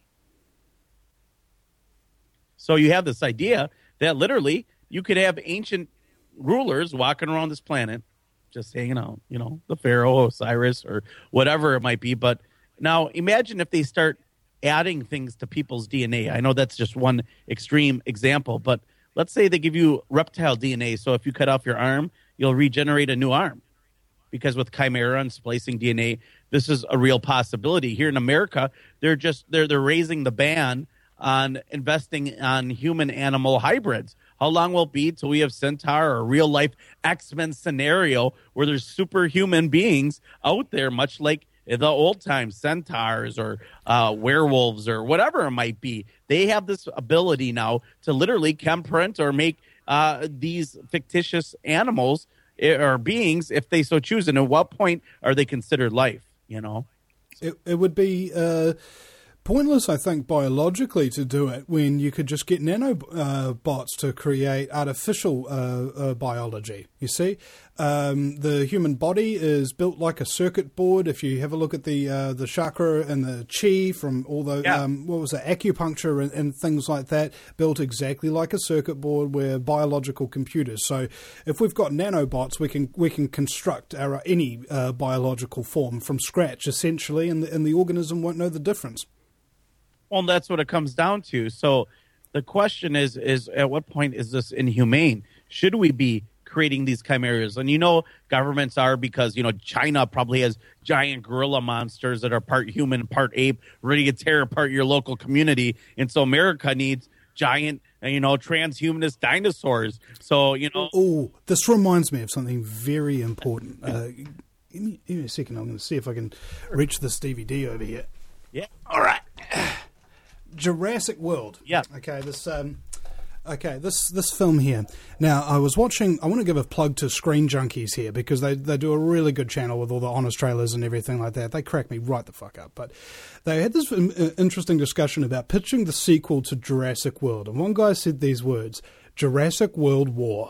B: So you have this idea that literally you could have ancient rulers walking around this planet just hanging out, you know, the Pharaoh, Osiris, or whatever it might be. But now imagine if they start adding things to people's D N A. I know that's just one extreme example, but let's say they give you reptile D N A, so if you cut off your arm, you'll regenerate a new arm. Because with chimera and splicing D N A, this is a real possibility. Here in America, they're just they're they're raising the ban on investing on human-animal hybrids. How long will it be till we have Centaur or a real-life X-Men scenario where there's superhuman beings out there, much like the old-time centaurs or uh, werewolves or whatever it might be? They have this ability now to literally chemprint or make uh, these fictitious animals or beings if they so choose. And at what point are they considered life, you know?
A: It, it would be uh, pointless, I think, biologically to do it when you could just get nanobots uh, to create artificial uh, uh, biology. You see, um, the human body is built like a circuit board. If you have a look at the uh, the chakra and the chi from all the
B: yeah.
A: um, what was it, acupuncture and, and things like that, built exactly like a circuit board. We're biological computers. So if we've got nanobots, we can we can construct our any uh, biological form from scratch, essentially, and the, and the organism won't know the difference.
B: Well, that's what it comes down to. So the question is, is at what point is this inhumane? Should we be creating these chimeras? And you know governments are, because, you know, China probably has giant gorilla monsters that are part human, part ape, ready to tear apart your local community. And so America needs giant, you know, transhumanist dinosaurs. So, you know.
A: Oh, this reminds me of something very important. Uh, give me, give me a second. I'm going to see if I can reach this D V D over here.
B: Yeah.
A: All right. Jurassic World.
B: Yeah.
A: Okay, this um okay, this this film here. Now, I was watching, I want to give a plug to Screen Junkies here, because they they do a really good channel with all the honest trailers and everything like that. They crack me right the fuck up. But they had this interesting discussion about pitching the sequel to Jurassic World. And one guy said these words, Jurassic World War.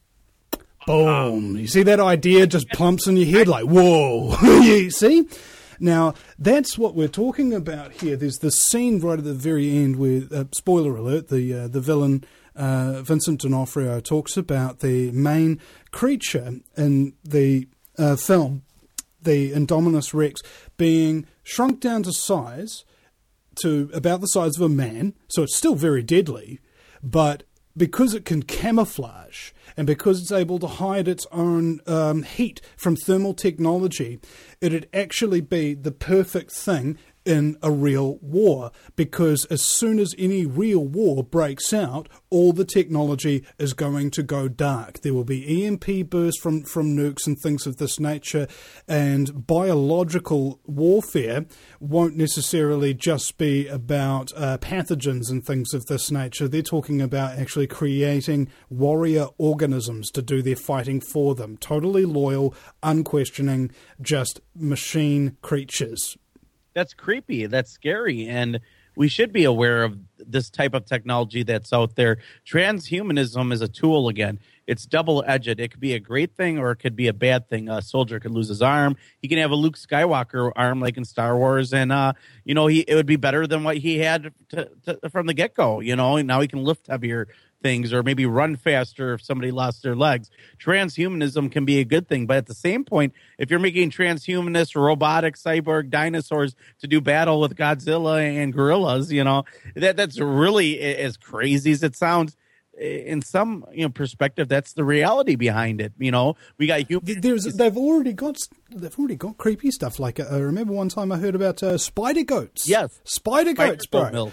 A: Boom. You see that idea just plumps in your head like, whoa. You see? Now, that's what we're talking about here. There's this scene right at the very end where, uh, spoiler alert, the uh, the villain, uh, Vincent D'Onofrio, talks about the main creature in the uh, film, the Indominus Rex, being shrunk down to size, to about the size of a man, so it's still very deadly, but because it can camouflage and because it's able to hide its own um, heat from thermal technology, it'd actually be the perfect thing in a real war, because as soon as any real war breaks out, all the technology is going to go dark. There will be E M P bursts from, from nukes and things of this nature, and biological warfare won't necessarily just be about uh, pathogens and things of this nature. They're talking about actually creating warrior organisms to do their fighting for them. Totally loyal, unquestioning, just machine creatures.
B: That's creepy. That's scary. And we should be aware of this type of technology that's out there. Transhumanism is a tool again. It's double-edged. It could be a great thing or it could be a bad thing. A soldier could lose his arm. He can have a Luke Skywalker arm like in Star Wars, and uh, you know, he it would be better than what he had to, to, from the get-go. You know, and now he can lift heavier things or maybe run faster if somebody lost their legs. Transhumanism can be a good thing, but at the same point, if you're making transhumanist, robotic, cyborg dinosaurs to do battle with Godzilla and gorillas, you know, that that's really as crazy as it sounds. In some, you know, perspective, that's the reality behind it. You know, we got humans.
A: There's, they've already got, they've already got creepy stuff. Like uh, I remember one time I heard about uh, spider goats.
B: Yes,
A: spider goats, bro.
B: Milk.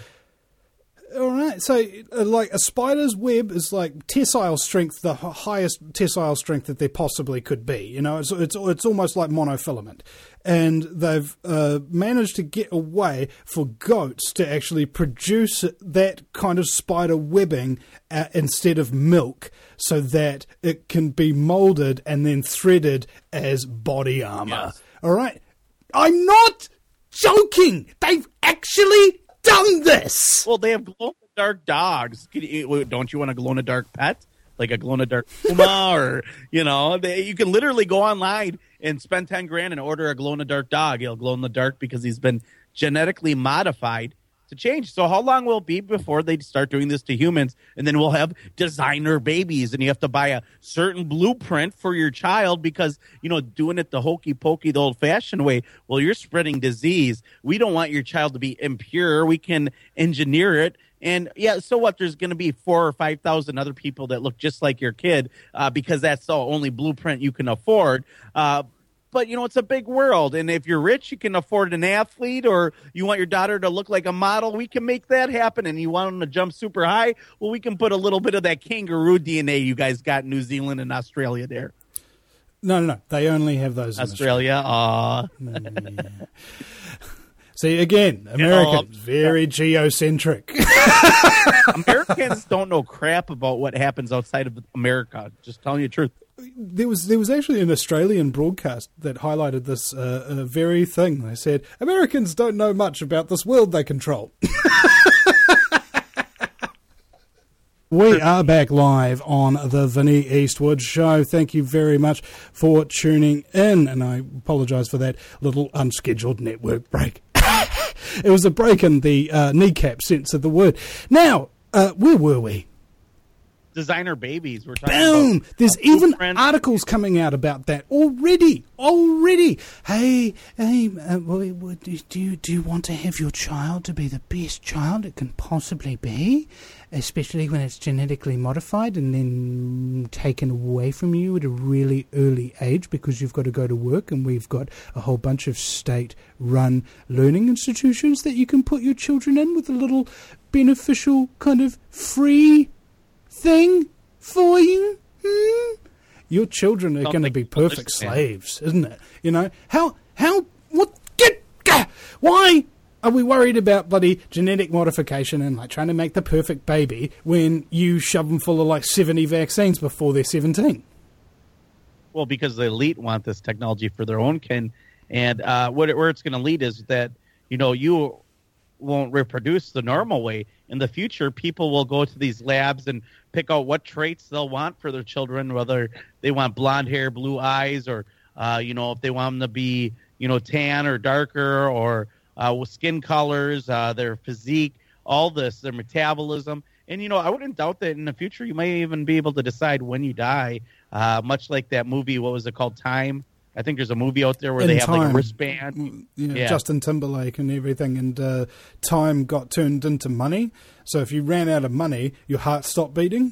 A: All right, so uh, like a spider's web is like tensile strength, the h- highest tensile strength that there possibly could be. You know, it's it's it's almost like monofilament, and they've uh, managed to get a way for goats to actually produce that kind of spider webbing uh, instead of milk, so that it can be molded and then threaded as body armor.
B: Yes.
A: All right, I'm not joking. They've actually done this.
B: Well, they have glow-in-the-dark dogs. Can you, don't you want a glow-in-the-dark pet? Like a glow-in-the-dark puma, or, you know, they, you can literally go online and spend ten grand and order a glow-in-the-dark dog. He'll glow in the dark because he's been genetically modified to change. So how long will it be before they start doing this to humans? And then we'll have designer babies, and you have to buy a certain blueprint for your child because, you know, doing it the hokey pokey, the old fashioned way, well, you're spreading disease. We don't want your child to be impure. We can engineer it. And yeah, so what? There's going to be four or five thousand other people that look just like your kid uh, because that's the only blueprint you can afford. Uh, But, you know, it's a big world. And if you're rich, you can afford an athlete, or you want your daughter to look like a model, we can make that happen. And you want them to jump super high, well, we can put a little bit of that kangaroo D N A you guys got in New Zealand and Australia there.
A: No, no, no. They only have those
B: Australia. Aw.
A: Mm. See, again, Americans, very geocentric.
B: Americans don't know crap about what happens outside of America. Just telling you the truth.
A: There was there was actually an Australian broadcast that highlighted this uh, uh, very thing. They said, Americans don't know much about this world they control. We are back live on the Vinnie Eastwood Show. Thank you very much for tuning in, and I apologise for that little unscheduled network break. It was a break in the uh, kneecap sense of the word. Now, uh, where were we?
B: Designer babies. We're talking
A: Boom!
B: about
A: There's even articles coming out about that already. Already. Hey, hey, uh, do you do you want to have your child to be the best child it can possibly be, especially when it's genetically modified and then taken away from you at a really early age because you've got to go to work, and we've got a whole bunch of state-run learning institutions that you can put your children in with a little beneficial kind of free thing for you? Hmm? Your children are going to be perfect slaves, isn't it? You know, how, how, what, get, gah, why are we worried about bloody genetic modification and like trying to make the perfect baby when you shove them full of like seventy vaccines before they're seventeen?
B: Well, because the elite want this technology for their own kin, and uh, what it, where it's going to lead is that, you know, you won't reproduce the normal way. In the future, people will go to these labs and pick out what traits they'll want for their children, whether they want blonde hair, blue eyes, or, uh, you know, if they want them to be, you know, tan or darker, or uh, with skin colors, uh, their physique, all this, their metabolism. And, you know, I wouldn't doubt that in the future you might even be able to decide when you die, uh, much like that movie, what was it called, Time? I think there's a movie out there where
A: in
B: they have
A: time,
B: like a wristband.
A: You know,
B: yeah.
A: Justin Timberlake and everything, and uh, time got turned into money. So if you ran out of money, your heart stopped beating?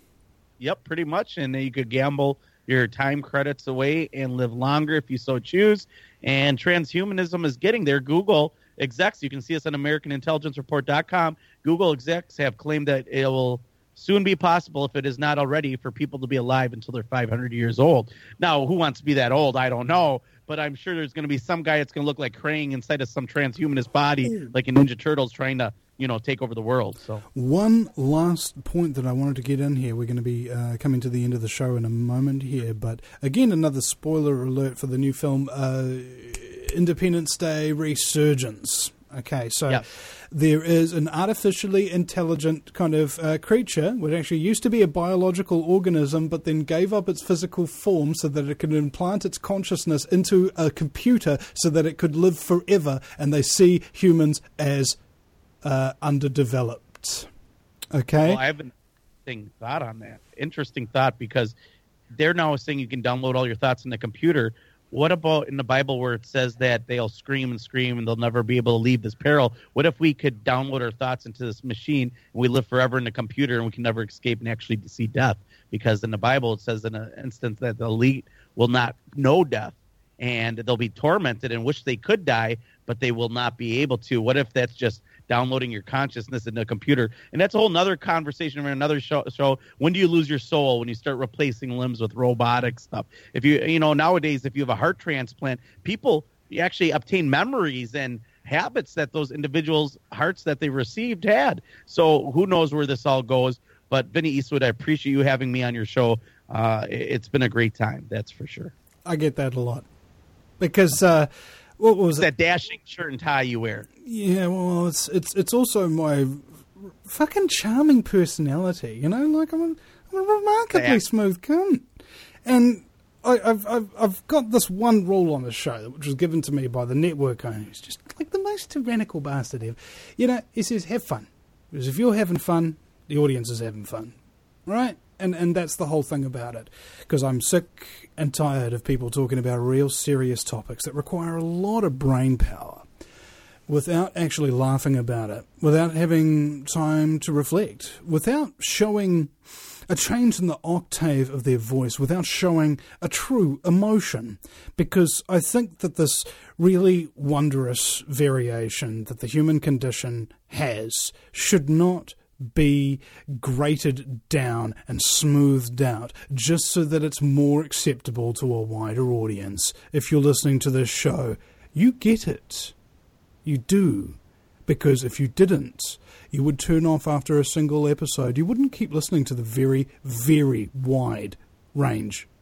B: Yep, pretty much. And then you could gamble your time credits away and live longer if you so choose. And transhumanism is getting there. Google execs, you can see us on American Intelligence Report dot com. Google execs have claimed that it will soon be possible, if it is not already, for people to be alive until they're five hundred years old. Now, who wants to be that old? I don't know. But I'm sure there's going to be some guy that's going to look like Krang inside of some transhumanist body, like in Ninja Turtles, trying to, you know, take over the world. So
A: one last point that I wanted to get in here. We're going to be uh, coming to the end of the show in a moment here. But again, another spoiler alert for the new film, uh, Independence Day Resurgence. Okay, so
B: yep.
A: There is an artificially intelligent kind of uh, creature, which actually used to be a biological organism, but then gave up its physical form so that it could implant its consciousness into a computer so that it could live forever, and they see humans as uh, underdeveloped. Okay?
B: Well, I have an interesting thought on that. Interesting thought, because they're now saying you can download all your thoughts in the computer. What about in the Bible where it says that they'll scream and scream and they'll never be able to leave this peril? What if we could download our thoughts into this machine and we live forever in the computer and we can never escape and actually see death? Because in the Bible it says in an instance that the elite will not know death and they'll be tormented and wish they could die, but they will not be able to. What if that's just downloading your consciousness into a computer? And that's a whole nother conversation for another show, show. When do you lose your soul? When you start replacing limbs with robotic stuff. If you, you know, nowadays, if you have a heart transplant, people actually obtain memories and habits that those individuals' hearts that they received had. So who knows where this all goes. But Vinnie Eastwood, I appreciate you having me on your show. Uh, it's been a great time. That's for sure.
A: I get that a lot. Because, uh, what was
B: it's that dashing shirt and tie you wear?
A: Yeah, well, it's it's it's also my fucking charming personality, you know. Like I'm a, I'm a remarkably yeah. smooth cunt, and I, I've I've I've got this one rule on the show, which was given to me by the network owner. He's just like the most tyrannical bastard ever. You know, he says, "Have fun," because if you're having fun, the audience is having fun, right? And and that's the whole thing about it. Because I'm sick and tired of people talking about real serious topics that require a lot of brain power without actually laughing about it, without having time to reflect, without showing a change in the octave of their voice, without showing a true emotion. Because I think that this really wondrous variation that the human condition has should not be grated down and smoothed out just so that it's more acceptable to a wider audience. If you're listening to this show, you get it. You do. Because if you didn't, you would turn off after a single episode. You wouldn't keep listening to the very, very wide range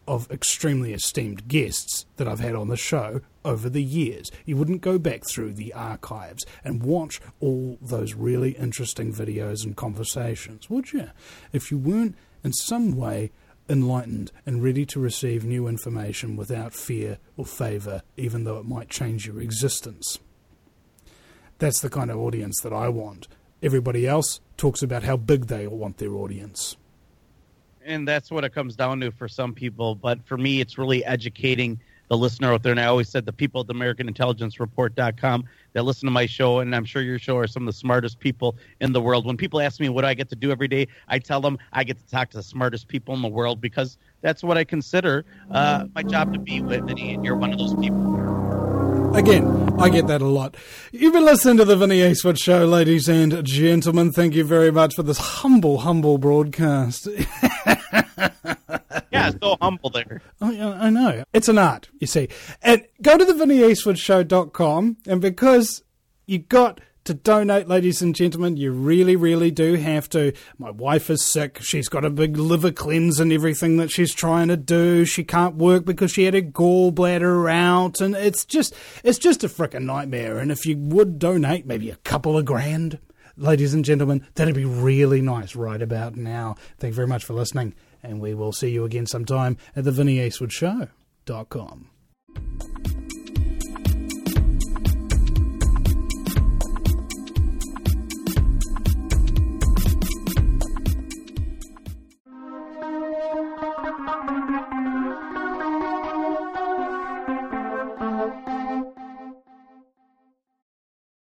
A: of extremely esteemed guests that I've had on the show over the years. You wouldn't go back through the archives and watch all those really interesting videos and conversations, would you? If you weren't in some way enlightened and ready to receive new information without fear or favour, even though it might change your existence. That's the kind of audience that I want. Everybody else talks about how big they want their audience.
B: And that's what it comes down to for some people. But for me, it's really educating the listener out there. And I always said the people at the American Intelligence Report dot com that listen to my show, and I'm sure your show, are some of the smartest people in the world. When people ask me what I get to do every day, I tell them I get to talk to the smartest people in the world, because that's what I consider uh, my job to be, Whitney, and you're one of those people.
A: Again, I get that a lot. You've been listening to the Vinny Aceward Show, ladies and gentlemen. Thank you very much for this humble, humble broadcast.
B: Yeah, so humble there.
A: I, I know. It's an art, you see. And go to the Vinny Aceward Show dot com, and because you got to donate, ladies and gentlemen, you really, really do have to. My wife is sick. She's got a big liver cleanse and everything that she's trying to do. She can't work because she had a gallbladder out, and it's just, it's just a frickin' nightmare. And if you would donate maybe a couple of grand, ladies and gentlemen, that'd be really nice right about now. Thank you very much for listening, and we will see you again sometime at the Vinny Aceward Show dot com.